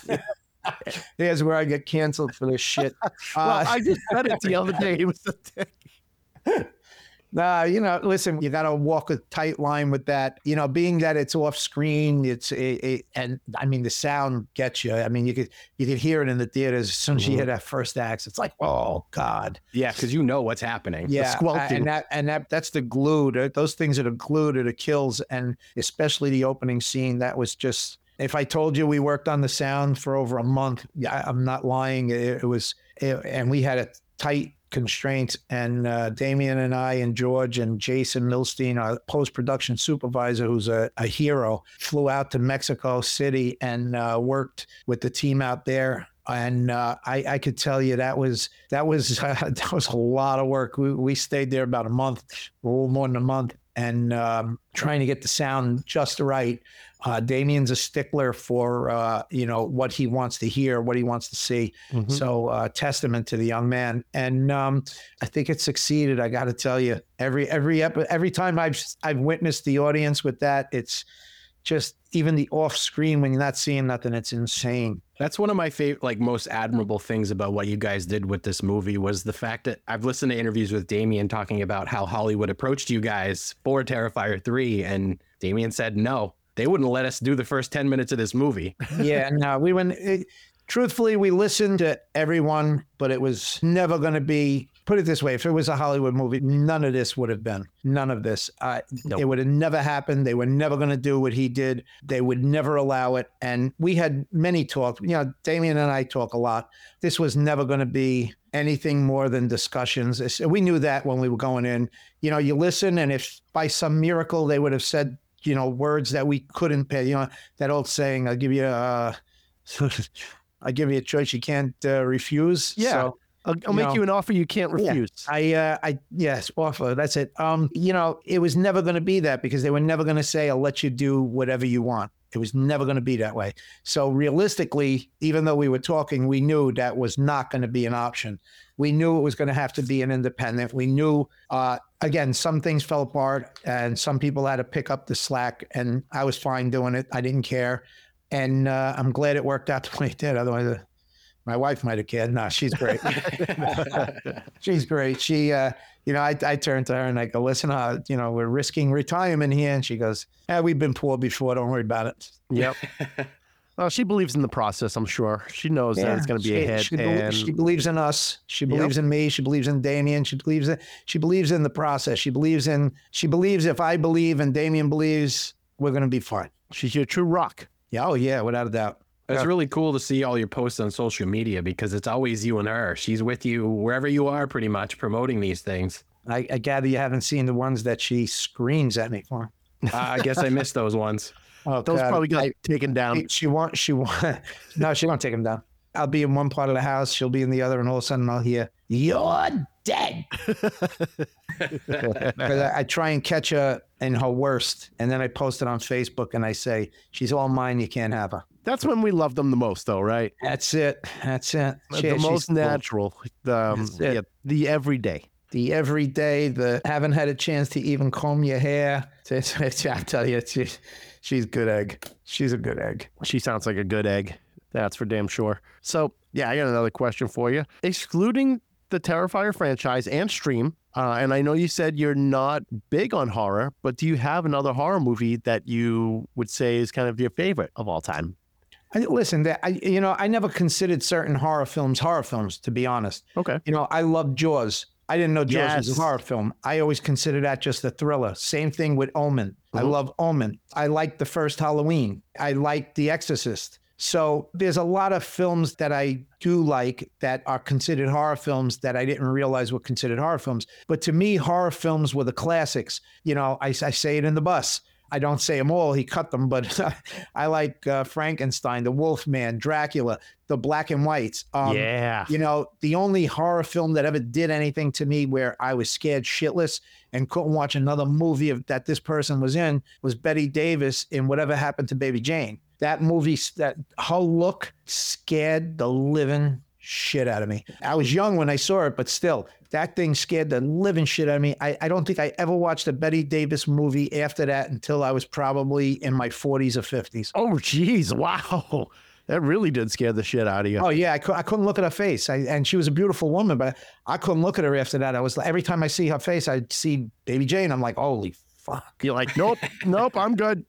Here's where I get canceled for this shit. Uh, well, I just said it the other day. He was a dick. Nah, you know, listen, you got to walk a tight line with that. You know, being that it's off screen, it's it, it, and I mean the sound gets you. I mean, you could you could hear it in the theaters as soon as you hear that first act. It's like, oh God, yeah, because you know what's happening. Yeah, and that and that that's the glue. Those things are the glue to the kills, and especially the opening scene. That was just. If I told you we worked on the sound for over a month, yeah, I'm not lying. It, it was, it, and we had a tight constraint. And uh, Damien and I and George and Jason Milstein, our post-production supervisor, who's a, a hero, flew out to Mexico City and uh, worked with the team out there. And uh, I, I could tell you that was that was uh, that was a lot of work. We we stayed there about a month, a little more than a month, and um, trying to get the sound just right. Uh, Damien's a stickler for, uh, you know, what he wants to hear, what he wants to see. Mm-hmm. So uh, testament to the young man. And um, I think it succeeded. I got to tell you, every every epi- every time I've I've witnessed the audience with that, it's just even the off screen when you're not seeing nothing, it's insane. That's one of my favorite, like most admirable things about what you guys did with this movie was the fact that I've listened to interviews with Damien talking about how Hollywood approached you guys for Terrifier three. And Damien said, no, they wouldn't let us do the first ten minutes of this movie. Yeah, no, we went, it, truthfully, we listened to everyone, but it was never going to be, put it this way, if it was a Hollywood movie, none of this would have been, none of this. Uh, nope. It would have never happened. They were never going to do what he did. They would never allow it. And we had many talks, you know, Damien and I talk a lot. This was never going to be anything more than discussions. We knew that when we were going in. You know, you listen, and if by some miracle they would have said, you know, words that we couldn't pay, you know, that old saying, I'll give you a, I'll give you a choice you can't uh, refuse. Yeah. So, I'll, I'll you make know, you an offer you can't refuse. Yeah, I, uh, I, yes, offer. That's it. Um, you know, it was never going to be that because they were never going to say, I'll let you do whatever you want. It was never going to be that way. So realistically, even though we were talking, we knew that was not going to be an option. We knew it was going to have to be an independent. We knew, uh, again, some things fell apart and some people had to pick up the slack, and I was fine doing it. I didn't care. And uh, I'm glad it worked out the way it did. Otherwise, uh, my wife might have cared. No, she's great. She's great. She, uh, you know, I, I turned to her and I go, listen, uh, you know, we're risking retirement here. And she goes, yeah, we've been poor before. Don't worry about it. Yep. Well, she believes in the process, I'm sure. She knows that it's going to be she, a hit. She, be- and she believes in us. She believes Yep. in me. She believes in Damien. She believes in, she believes in the process. She believes in, she believes if I believe and Damien believes, we're going to be fine. she's your true rock. Yeah. Oh, yeah, without a doubt. It's Yeah. really cool to see all your posts on social media because it's always you and her. She's with you wherever you are, pretty much promoting these things. I, I gather you haven't seen the ones that she screams at me for. Uh, I guess I missed those ones. Oh, Those God. probably got I- taken down. She, she won't. She won't. No, she won't take him down. I'll be in one part of the house. She'll be in the other, and all of a sudden I'll hear, "You're dead." 'Cause I, I try and catch her in her worst, and then I post it on Facebook, and I say, "She's all mine. You can't have her." That's when we love them the most, though, right? That's it. That's it. She- the she's most cool. natural, the, um, That's it. yeah, the everyday. The everyday, the haven't had a chance to even comb your hair. It's- it's- I tell you, she, she's good egg. She's a good egg. She sounds like a good egg. That's for damn sure. So, yeah, I got another question for you. Excluding the Terrifier franchise and Stream, uh, and I know you said you're not big on horror, but do you have another horror movie that you would say is kind of your favorite of all time? I, listen, that- I, you know, I never considered certain horror films horror films, to be honest. Okay. You know, I love Jaws. I didn't know Jaws was Yes. a horror film. I always considered that just a thriller. Same thing with Omen. I Mhm. love Omen. I like the first Halloween. I like The Exorcist. So there's a lot of films that I do like that are considered horror films that I didn't realize were considered horror films. But to me, horror films were the classics. You know, I, I say it in the bus. I don't say them all. He cut them, but I like uh, Frankenstein, The Wolfman, Dracula, the black and whites. Um, yeah. You know, the only horror film that ever did anything to me where I was scared shitless and couldn't watch another movie of, that this person was in was Betty Davis in Whatever Happened to Baby Jane. That movie, that her look scared the living shit out of me. I was young when I saw it, but still, that thing scared the living shit out of me. I, I don't think I ever watched a Betty Davis movie after that until I was probably in my forties or fifties. Oh, geez. Wow. That really did scare the shit out of you. Oh yeah, I, cou- I couldn't look at her face. I, and she was a beautiful woman, but I couldn't look at her after that. I was every time I see her face, I see Baby Jane. I'm like, holy fuck. You're like, nope, nope, I'm good.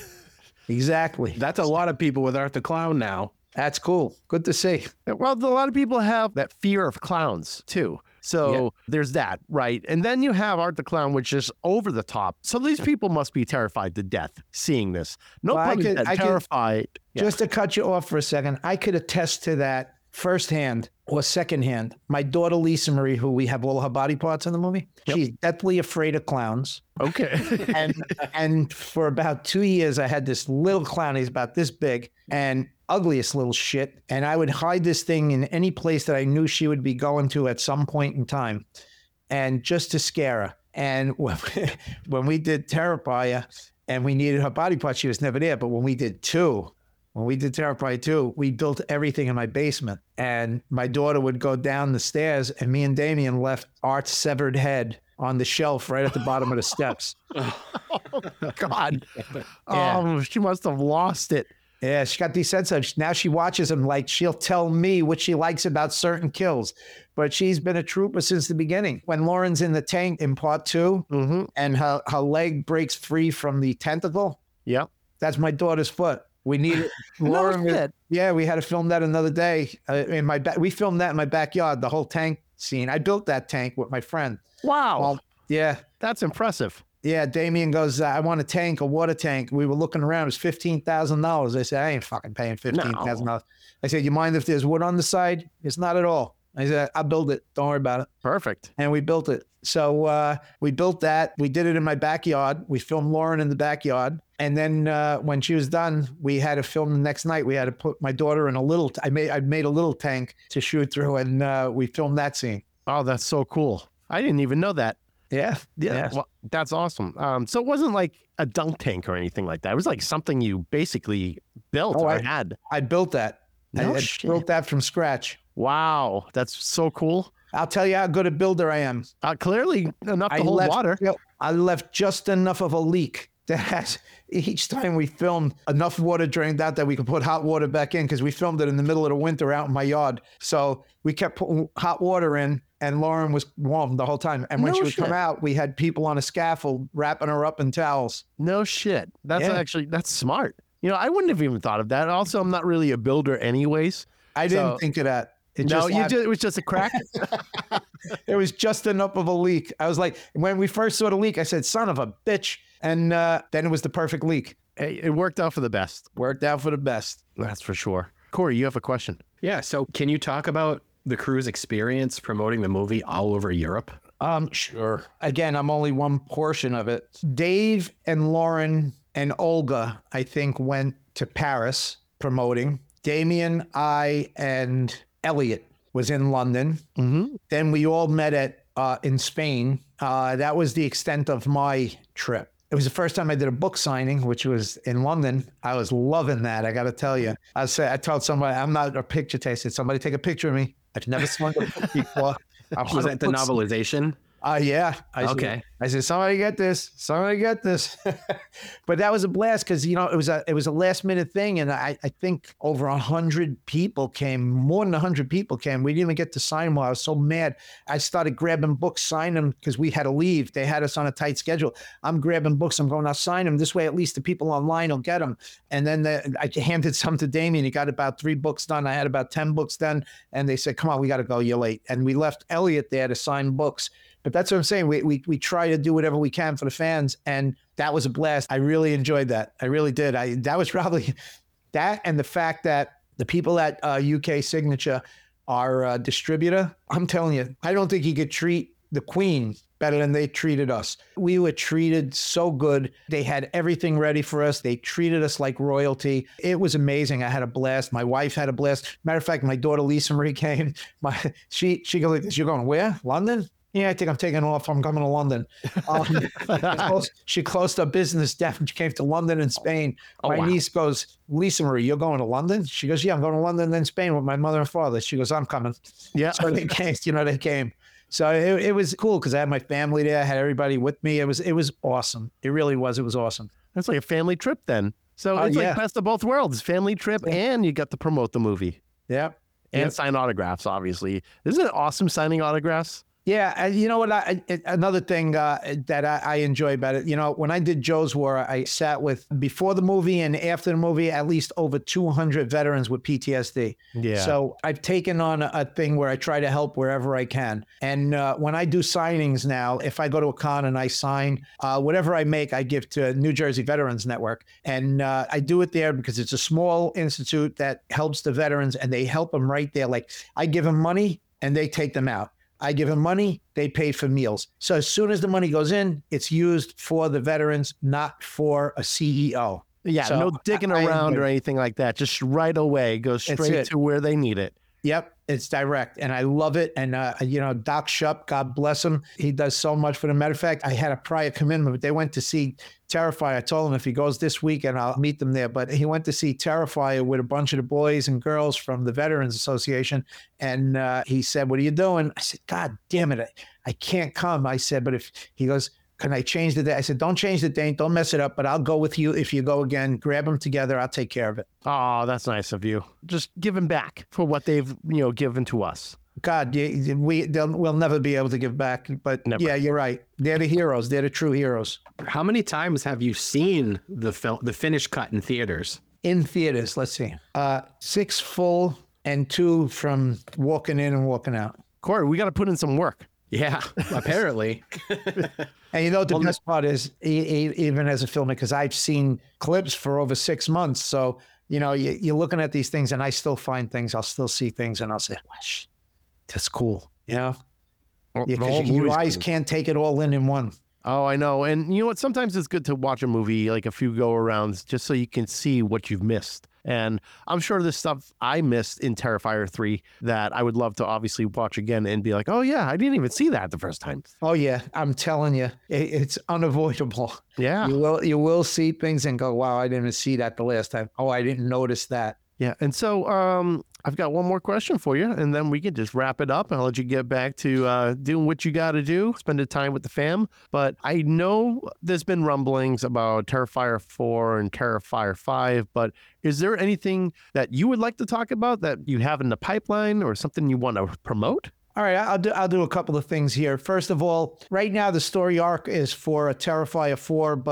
Exactly. That's a lot of people with Art the Clown now. That's cool. Good to see. Well, a lot of people have that fear of clowns too. So Yeah. there's that, right? And then you have Art the Clown, which is over the top. So these people must be terrified to death seeing this. No Well, I pun could- intended, I could- terrified. Yeah. Just to cut you off for a second, I could attest to that firsthand or secondhand. My daughter Lisa Marie, who we have all her body parts in the movie, Yep. she's deathly afraid of clowns. Okay. and and for about two years, I had this little clown. He's about this big and ugliest little shit. And I would hide this thing in any place that I knew she would be going to at some point in time, and just to scare her. And when, when we did Terrifier and we needed her body part, she was never there. But when we did two, when we did Terrifier two, we built everything in my basement. And my daughter would go down the stairs, and me and Damien left Art's severed head on the shelf right at the bottom of the steps. God. Yeah. Oh, she must have lost it. Yeah, she got desensitized. Now she watches them like she'll tell me what she likes about certain kills. But she's been a trooper since the beginning. When Lauren's in the tank in part two Mm-hmm. and her, her leg breaks free from the tentacle, Yep. that's my daughter's foot. We needed Lauren. was- shit. yeah, we had to film that another day. Uh, in my ba- we filmed that in my backyard, the whole tank scene. I built that tank with my friend. Wow. Well, yeah. That's impressive. Yeah, Damien goes, I want a tank, a water tank. We were looking around. It was fifteen thousand dollars. I said, I ain't fucking paying fifteen thousand dollars. I said, you mind if there's wood on the side? It's not at all. I said, I'll build it. Don't worry about it. Perfect. And we built it. So uh, we built that. We did it in my backyard. We filmed Lauren in the backyard. And then uh, when she was done, we had to film the next night. We had to put my daughter in a little, t- I made I made a little tank to shoot through, and uh, we filmed that scene. Oh, that's so cool. I didn't even know that. Yeah. Yeah. Well, that's awesome. Um, so it wasn't like a dunk tank or anything like that. It was like something you basically built Oh, or I- had. I built that. No I, I shit. built that from scratch. Wow. That's so cool. I'll tell you how good a builder I am. Uh, clearly enough to I hold left, water. I left just enough of a leak that each time we filmed, enough water drained out that we could put hot water back in, because we filmed it in the middle of the winter out in my yard. So we kept putting hot water in, and Lauren was warm the whole time. And when No she would shit. come out, we had people on a scaffold wrapping her up in towels. No shit. That's Yeah. actually, that's smart. You know, I wouldn't have even thought of that. Also, I'm not really a builder anyways. I didn't So- think of that. It No, just you happened. just, it was just a crack. It was just enough of a leak. I was like, when we first saw the leak, I said, son of a bitch. And uh, then it was the perfect leak. Hey, it worked out for the best. Worked out for the best. That's for sure. Corey, you have a question. Yeah. So can you talk about the crew's experience promoting the movie all over Europe? Um, sure. Again, I'm only one portion of it. Dave and Lauren and Olga, I think, went to Paris promoting. Damien, I, and Elliot was in London. Mm-hmm. Then we all met at uh, in Spain. Uh, that was the extent of my trip. It was the first time I did a book signing, which was in London. I was loving that. I got to tell you. I said, I told somebody, I'm not a picture taster. Somebody take a picture of me. I've never signed a book before. I Was wanna that the put- novelization? Uh, yeah. I Okay. Said, I said, somebody get this. Somebody get this. But that was a blast because, you know, it was a it was a last minute thing. And I, I think over a hundred people came, more than a hundred people came. We didn't even get to sign them all. I was so mad. I started grabbing books, signing them because we had to leave. They had us on a tight schedule. I'm grabbing books. I'm going, I'll sign them. This way, at least the people online will get them. And then the, I handed some to Damien. He got about three books done. I had about ten books done. And they said, come on, we got to go. You're late. And we left Elliot there to sign books. But that's what I'm saying. We, we we try to do whatever we can for the fans, and that was a blast. I really enjoyed that. I really did. I that was probably that, and the fact that the people at uh, U K Signature, our uh, distributor, I'm telling you, I don't think he could treat the Queen better than they treated us. We were treated so good. They had everything ready for us. They treated us like royalty. It was amazing. I had a blast. My wife had a blast. Matter of fact, my daughter Lisa Marie came. My she she goes, "You're going where? London?" Yeah, I think I'm taking off. I'm coming to London. Um, she closed her business down. She came to London and Spain. Oh, my wow. niece goes, Lisa Marie, you're going to London? She goes, yeah, I'm going to London and Spain with my mother and father. She goes, I'm coming. Yeah. So they came, you know, they came. So it, it was cool because I had my family there. I had everybody with me. It was it was awesome. It really was. It was awesome. That's like a family trip then. So Oh, it's yeah. like best of both worlds. Family trip and you got to promote the movie. Yeah. And Yep. sign autographs, obviously. Isn't it awesome signing autographs? Yeah, and you know what? I, I- another thing uh, that I, I enjoy about it, you know, when I did Joe's War, I sat with before the movie and after the movie at least over two hundred veterans with P T S D. Yeah. So I've taken on a, a thing where I try to help wherever I can. And uh, when I do signings now, if I go to a con and I sign, uh, whatever I make, I give to New Jersey Veterans Network. And uh, I do it there because it's a small institute that helps the veterans and they help them right there. Like I give them money and they take them out. I give them money, they pay for meals. So as soon as the money goes in, it's used for the veterans, not for a C E O. Yeah, So no digging I- I around enjoy or it. anything like that. Just right away, go straight it. to where they need it. Yep, it's direct, and I love it. And uh, you know, Doc Shupp, God bless him, he does so much for them. Matter of fact, I had a prior commitment, but they went to see Terrifier. I told him if he goes this weekend, I'll meet them there. But he went to see Terrifier with a bunch of the boys and girls from the Veterans Association, and uh, he said, "What are you doing?" I said, "God damn it, I, I can't come." I said, "But if," he goes, "Can I change the date?" I said, "Don't change the date. Don't mess it up. But I'll go with you if you go again. Grab them together. I'll take care of it." Oh, that's nice of you. Just giving back for what they've, you know, given to us. God, yeah, we they'll, we'll never be able to give back. But Never. yeah, you're right. They're the heroes. They're the true heroes How many times have you seen the film, the finished cut in theaters? in theaters. Let's see, uh, six full and two from walking in and walking out. Corey, we got to put in some work. Yeah, apparently. And you know what the best part is, e- e- even as a filmmaker, because I've seen clips for over six months. So you know, you, you're looking at these things, and I still find things. I'll still see things, and I'll say, "Gosh, that's cool." You know, The yeah, whole because your movie's eyes cool. can't take it all in in one. Oh, I know. And you know what? Sometimes it's good to watch a movie, like a few go arounds, just so you can see what you've missed. And I'm sure there's stuff I missed in Terrifier three that I would love to obviously watch again and be like, oh, yeah, I didn't even see that the first time. Oh yeah, I'm telling you, it, it's unavoidable. Yeah. You will you will see things and go, wow, I didn't even see that the last time. Oh, I didn't notice that. Yeah. And so um, I've got one more question for you, and then we can just wrap it up and I'll let you get back to uh, doing what you got to do, spending time with the fam. But I know there's been rumblings about Terrifier four and Terrifier five, but is there anything that you would like to talk about that you have in the pipeline or something you want to promote? All right, I'll do I'll do a couple of things here. First of all, right now the story arc is for a Terrifier four, but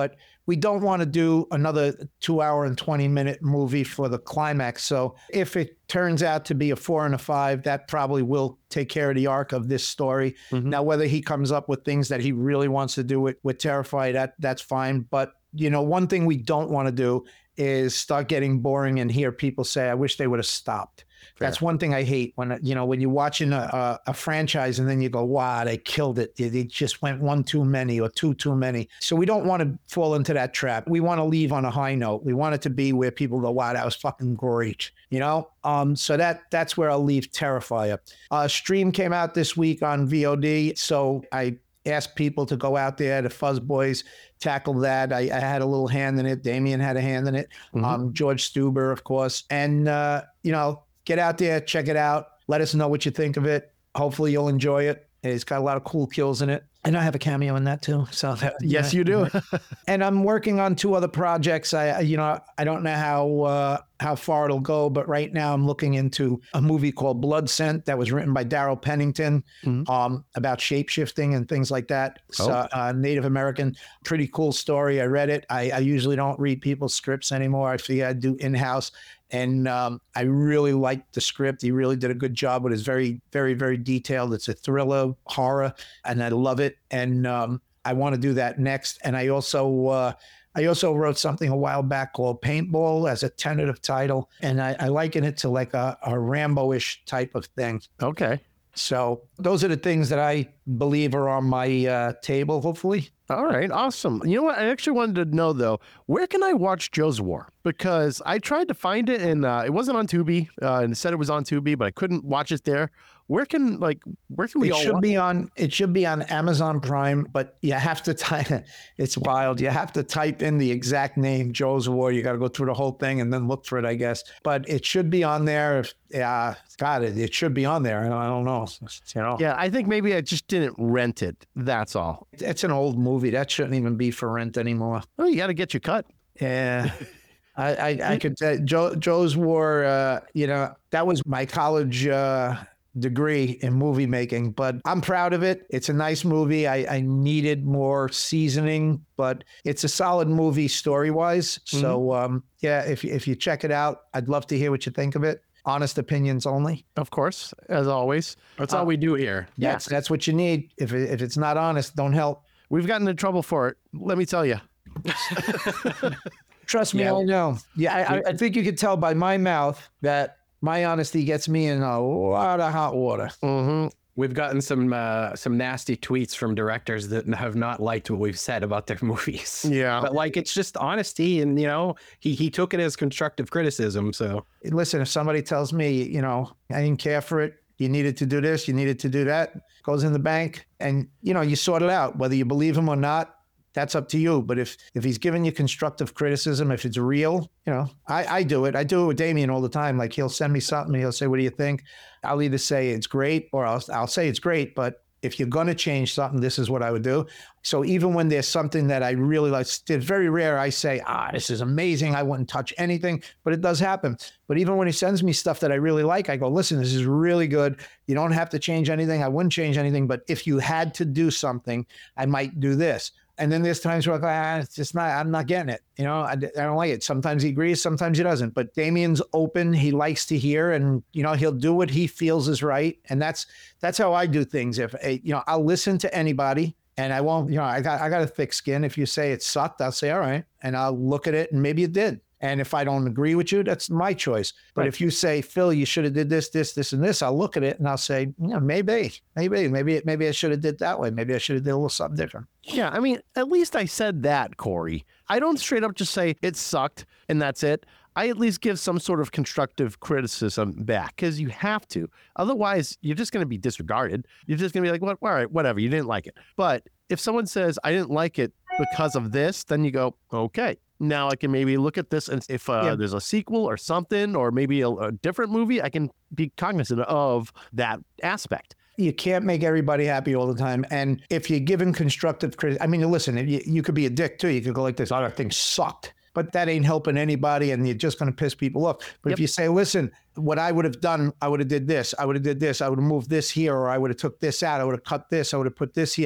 we don't want to do another two hour and twenty minute movie for the climax. So if it turns out to be a four and a five, that probably will take care of the arc of this story. Mm-hmm. Now, whether he comes up with things that he really wants to do with, with Terrifier, that that's fine. But, you know, one thing we don't want to do is start getting boring and hear people say, I wish they would have stopped. Fair. That's one thing I hate when, you know, when you're watching a, a, a franchise and then you go, wow, they killed it. They, they just went one too many or two too many. So we don't want to fall into that trap. We want to leave on a high note. We want it to be where people go, wow, that was fucking great. You know, um, so that that's where I'll leave Terrifier. Uh, Stream came out this week on V O D. So I asked people to go out there. The Fuzz Boys tackled that. I, I had a little hand in it. Damien had a hand in it. Mm-hmm. Um, George Stuber, of course. And, uh, you know, get out there, check it out. Let us know what you think of it. Hopefully you'll enjoy it. It's got a lot of cool kills in it. And I have a cameo in that too. So that, yes, yeah. you do. And I'm working on two other projects. I, you know, I don't know how uh, how far it'll go, but right now I'm looking into a movie called Blood Scent that was written by Daryl Pennington, mm-hmm. um, about shapeshifting and things like that. So, oh. uh, Native American, pretty cool story. I read it. I, I usually don't read people's scripts anymore. I figure I do in-house. And um, I really liked the script. He really did a good job. But it's very, very, very detailed. It's a thriller, horror, and I love it. And um, I want to do that next. And I also, uh, I also wrote something a while back called Paintball as a tentative title, and I, I liken it to like a, a Rambo-ish type of thing. Okay. So those are the things that I believe are on my uh, table, hopefully. All right, awesome. You know what? I actually wanted to know, though, where can I watch Joe's War? Because I tried to find it, and uh, it wasn't on Tubi, uh, and it said it was on Tubi, but I couldn't watch it there. Where can, like, where can we it all should watch? be on It should be on Amazon Prime, but you have to type, it's wild. You have to type in the exact name, Joe's War. You got to go through the whole thing and then look for it, I guess. But it should be on there. If, uh, God, it, it should be on there. I don't know. You know. Yeah, I think maybe I just didn't rent it. That's all. It's an old movie. That shouldn't even be for rent anymore. Oh, you got to get your cut. Yeah. I, I, I could say Joe, Joe's War, uh, you know, that was my college uh, degree in movie making, but I'm proud of it. It's a nice movie. I, I needed more seasoning, but it's a solid movie story-wise. Mm-hmm. So, um, yeah, if, if you check it out, I'd love to hear what you think of it. Honest opinions only. Of course, as always. That's uh, all we do here. That's, that's what you need. If, it, if it's not honest, don't help. We've gotten in trouble for it. Let me tell you. Trust me, yeah. I know. Yeah, I, I think you could tell by my mouth that my honesty gets me in a lot of hot water. Mm-hmm. We've gotten some uh, some nasty tweets from directors that have not liked what we've said about their movies. Yeah. But like, it's just honesty, and, you know, he, he took it as constructive criticism, so. Listen, if somebody tells me, you know, I didn't care for it, you needed to do this, you needed to do that, goes in the bank, and, you know, you sort it out. Whether you believe him or not, that's up to you. But if if he's giving you constructive criticism, if it's real, you know, I, I do it. I do it with Damien all the time. Like, he'll send me something and he'll say, what do you think? I'll either say it's great or I'll, I'll say it's great. But if you're going to change something, this is what I would do. So even when there's something that I really like, it's very rare I say, ah, this is amazing. I wouldn't touch anything, but it does happen. But even when he sends me stuff that I really like, I go, listen, this is really good. You don't have to change anything. I wouldn't change anything. But if you had to do something, I might do this. And then there's times where I'm like, ah, it's just not, I'm not getting it. You know, I, I don't like it. Sometimes he agrees, sometimes he doesn't. But Damien's open. He likes to hear, and, you know, he'll do what he feels is right. And that's, that's how I do things. If, you know, I'll listen to anybody, and I won't, you know, I got, I got a thick skin. If you say it sucked, I'll say, all right. And I'll look at it, and maybe it did. And if I don't agree with you, that's my choice. But right. If you say, Phil, you should have did this, this, this, and this, I'll look at it and I'll say, yeah, maybe, maybe, maybe, maybe I should have did that way. Maybe I should have did a little something different. Yeah, I mean, at least I said that, Corey. I don't straight up just say it sucked and that's it. I at least give some sort of constructive criticism back, because you have to. Otherwise, you're just going to be disregarded. You're just going to be like, well, all right, whatever, you didn't like it. But if someone says, I didn't like it because of this, then you go, okay. Now I can maybe look at this, and if uh, yeah. there's a sequel or something, or maybe a, a different movie, I can be cognizant of that aspect. You can't make everybody happy all the time. And if you're given constructive criticism, I mean, listen, you, you could be a dick too. You could go like this, oh, that thing sucked. But that ain't helping anybody, and you're just going to piss people off. But yep. if you say, listen, what I would have done, I would have did this, I would have did this, I would have moved this here, or I would have took this out, I would have cut this, I would have put this here.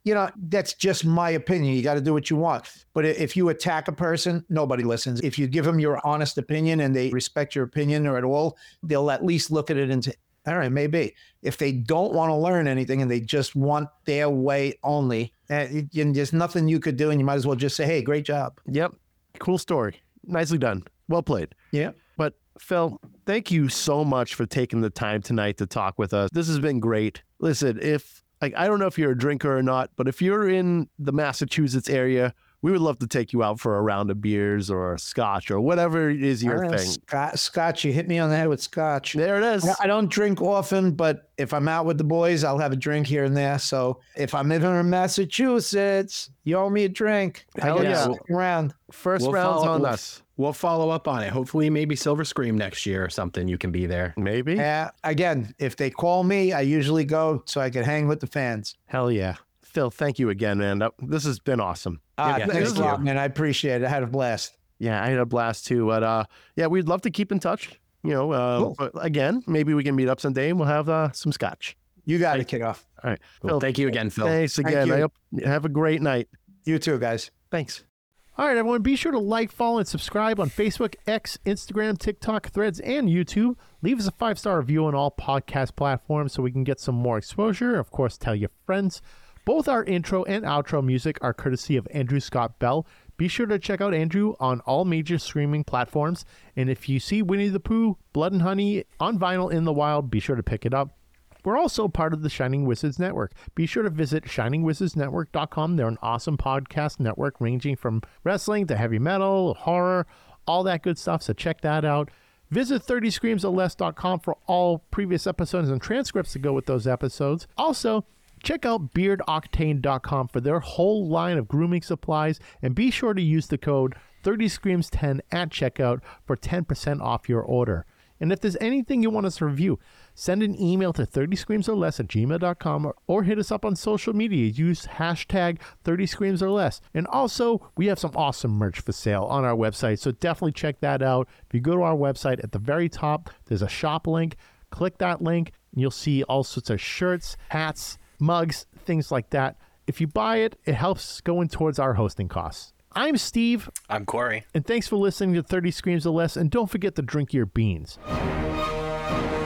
you know, that's just my opinion. You got to do what you want. But if you attack a person, nobody listens. If you give them your honest opinion and they respect your opinion or at all, they'll at least look at it and say, all right, maybe. If they don't want to learn anything and they just want their way only, and there's nothing you could do, and you might as well just say, hey, great job. Yep. Cool story. Nicely done. Well played. Yeah. But Phil, thank you so much for taking the time tonight to talk with us. This has been great. Listen, if like I don't know if you're a drinker or not, but if you're in the Massachusetts area, we would love to take you out for a round of beers or a scotch or whatever it is your Right, thing. Scotch, scotch, you hit me on the head with scotch. There it is. I don't drink often, but if I'm out with the boys, I'll have a drink here and there. So if I'm ever in Massachusetts, you owe me a drink. Hell I gotta yeah. stick around. First We'll round's follow- on we'll- us. We'll follow up on it. Hopefully, maybe Silver Scream next year or something. You can be there. Maybe. Yeah. Again, if they call me, I usually go so I can hang with the fans. Hell yeah. Phil, thank you again, man. That- This has been awesome. Ah, Yeah, thanks thank a lot, you. man. I appreciate it. I had a blast. Yeah, I had a blast too. But uh, yeah, we'd love to keep in touch. You know, uh, Cool. but again, maybe we can meet up someday and we'll have uh, some scotch. You got it, kick off. All right. Cool. Phil, Thank you again, Phil. thanks Thank again. you. I hope you have a great night. You too, guys. Thanks. All right, everyone, be sure to like, follow, and subscribe on Facebook, X, Instagram, TikTok, Threads, and YouTube. Leave us a five-star review on all podcast platforms so we can get some more exposure. Of course, tell your friends. Both our intro and outro music are courtesy of Andrew Scott Bell. Be sure to check out Andrew on all major streaming platforms. And if you see Winnie the Pooh, Blood and Honey on vinyl in the wild, be sure to pick it up. We're also part of the Shining Wizards Network. Be sure to visit shining wizards network dot com. They're an awesome podcast network ranging from wrestling to heavy metal, horror, all that good stuff. So check that out. Visit thirty screams or less dot com for all previous episodes and transcripts to go with those episodes. Also, check out beard octane dot com for their whole line of grooming supplies. And be sure to use the code thirty screams ten at checkout for ten percent off your order. And if there's anything you want us to review, send an email to thirty screams or less at gmail dot com or, or hit us up on social media. Use hashtag thirty screams or less. And also, we have some awesome merch for sale on our website, so definitely check that out. If you go to our website, at the very top, there's a shop link. Click that link, and you'll see all sorts of shirts, hats, mugs, things like that. If you buy it, it helps going towards our hosting costs. I'm Steve, I'm Corey. and thanks for listening to thirty Screams or Less, and don't forget to drink your beans. Thank you.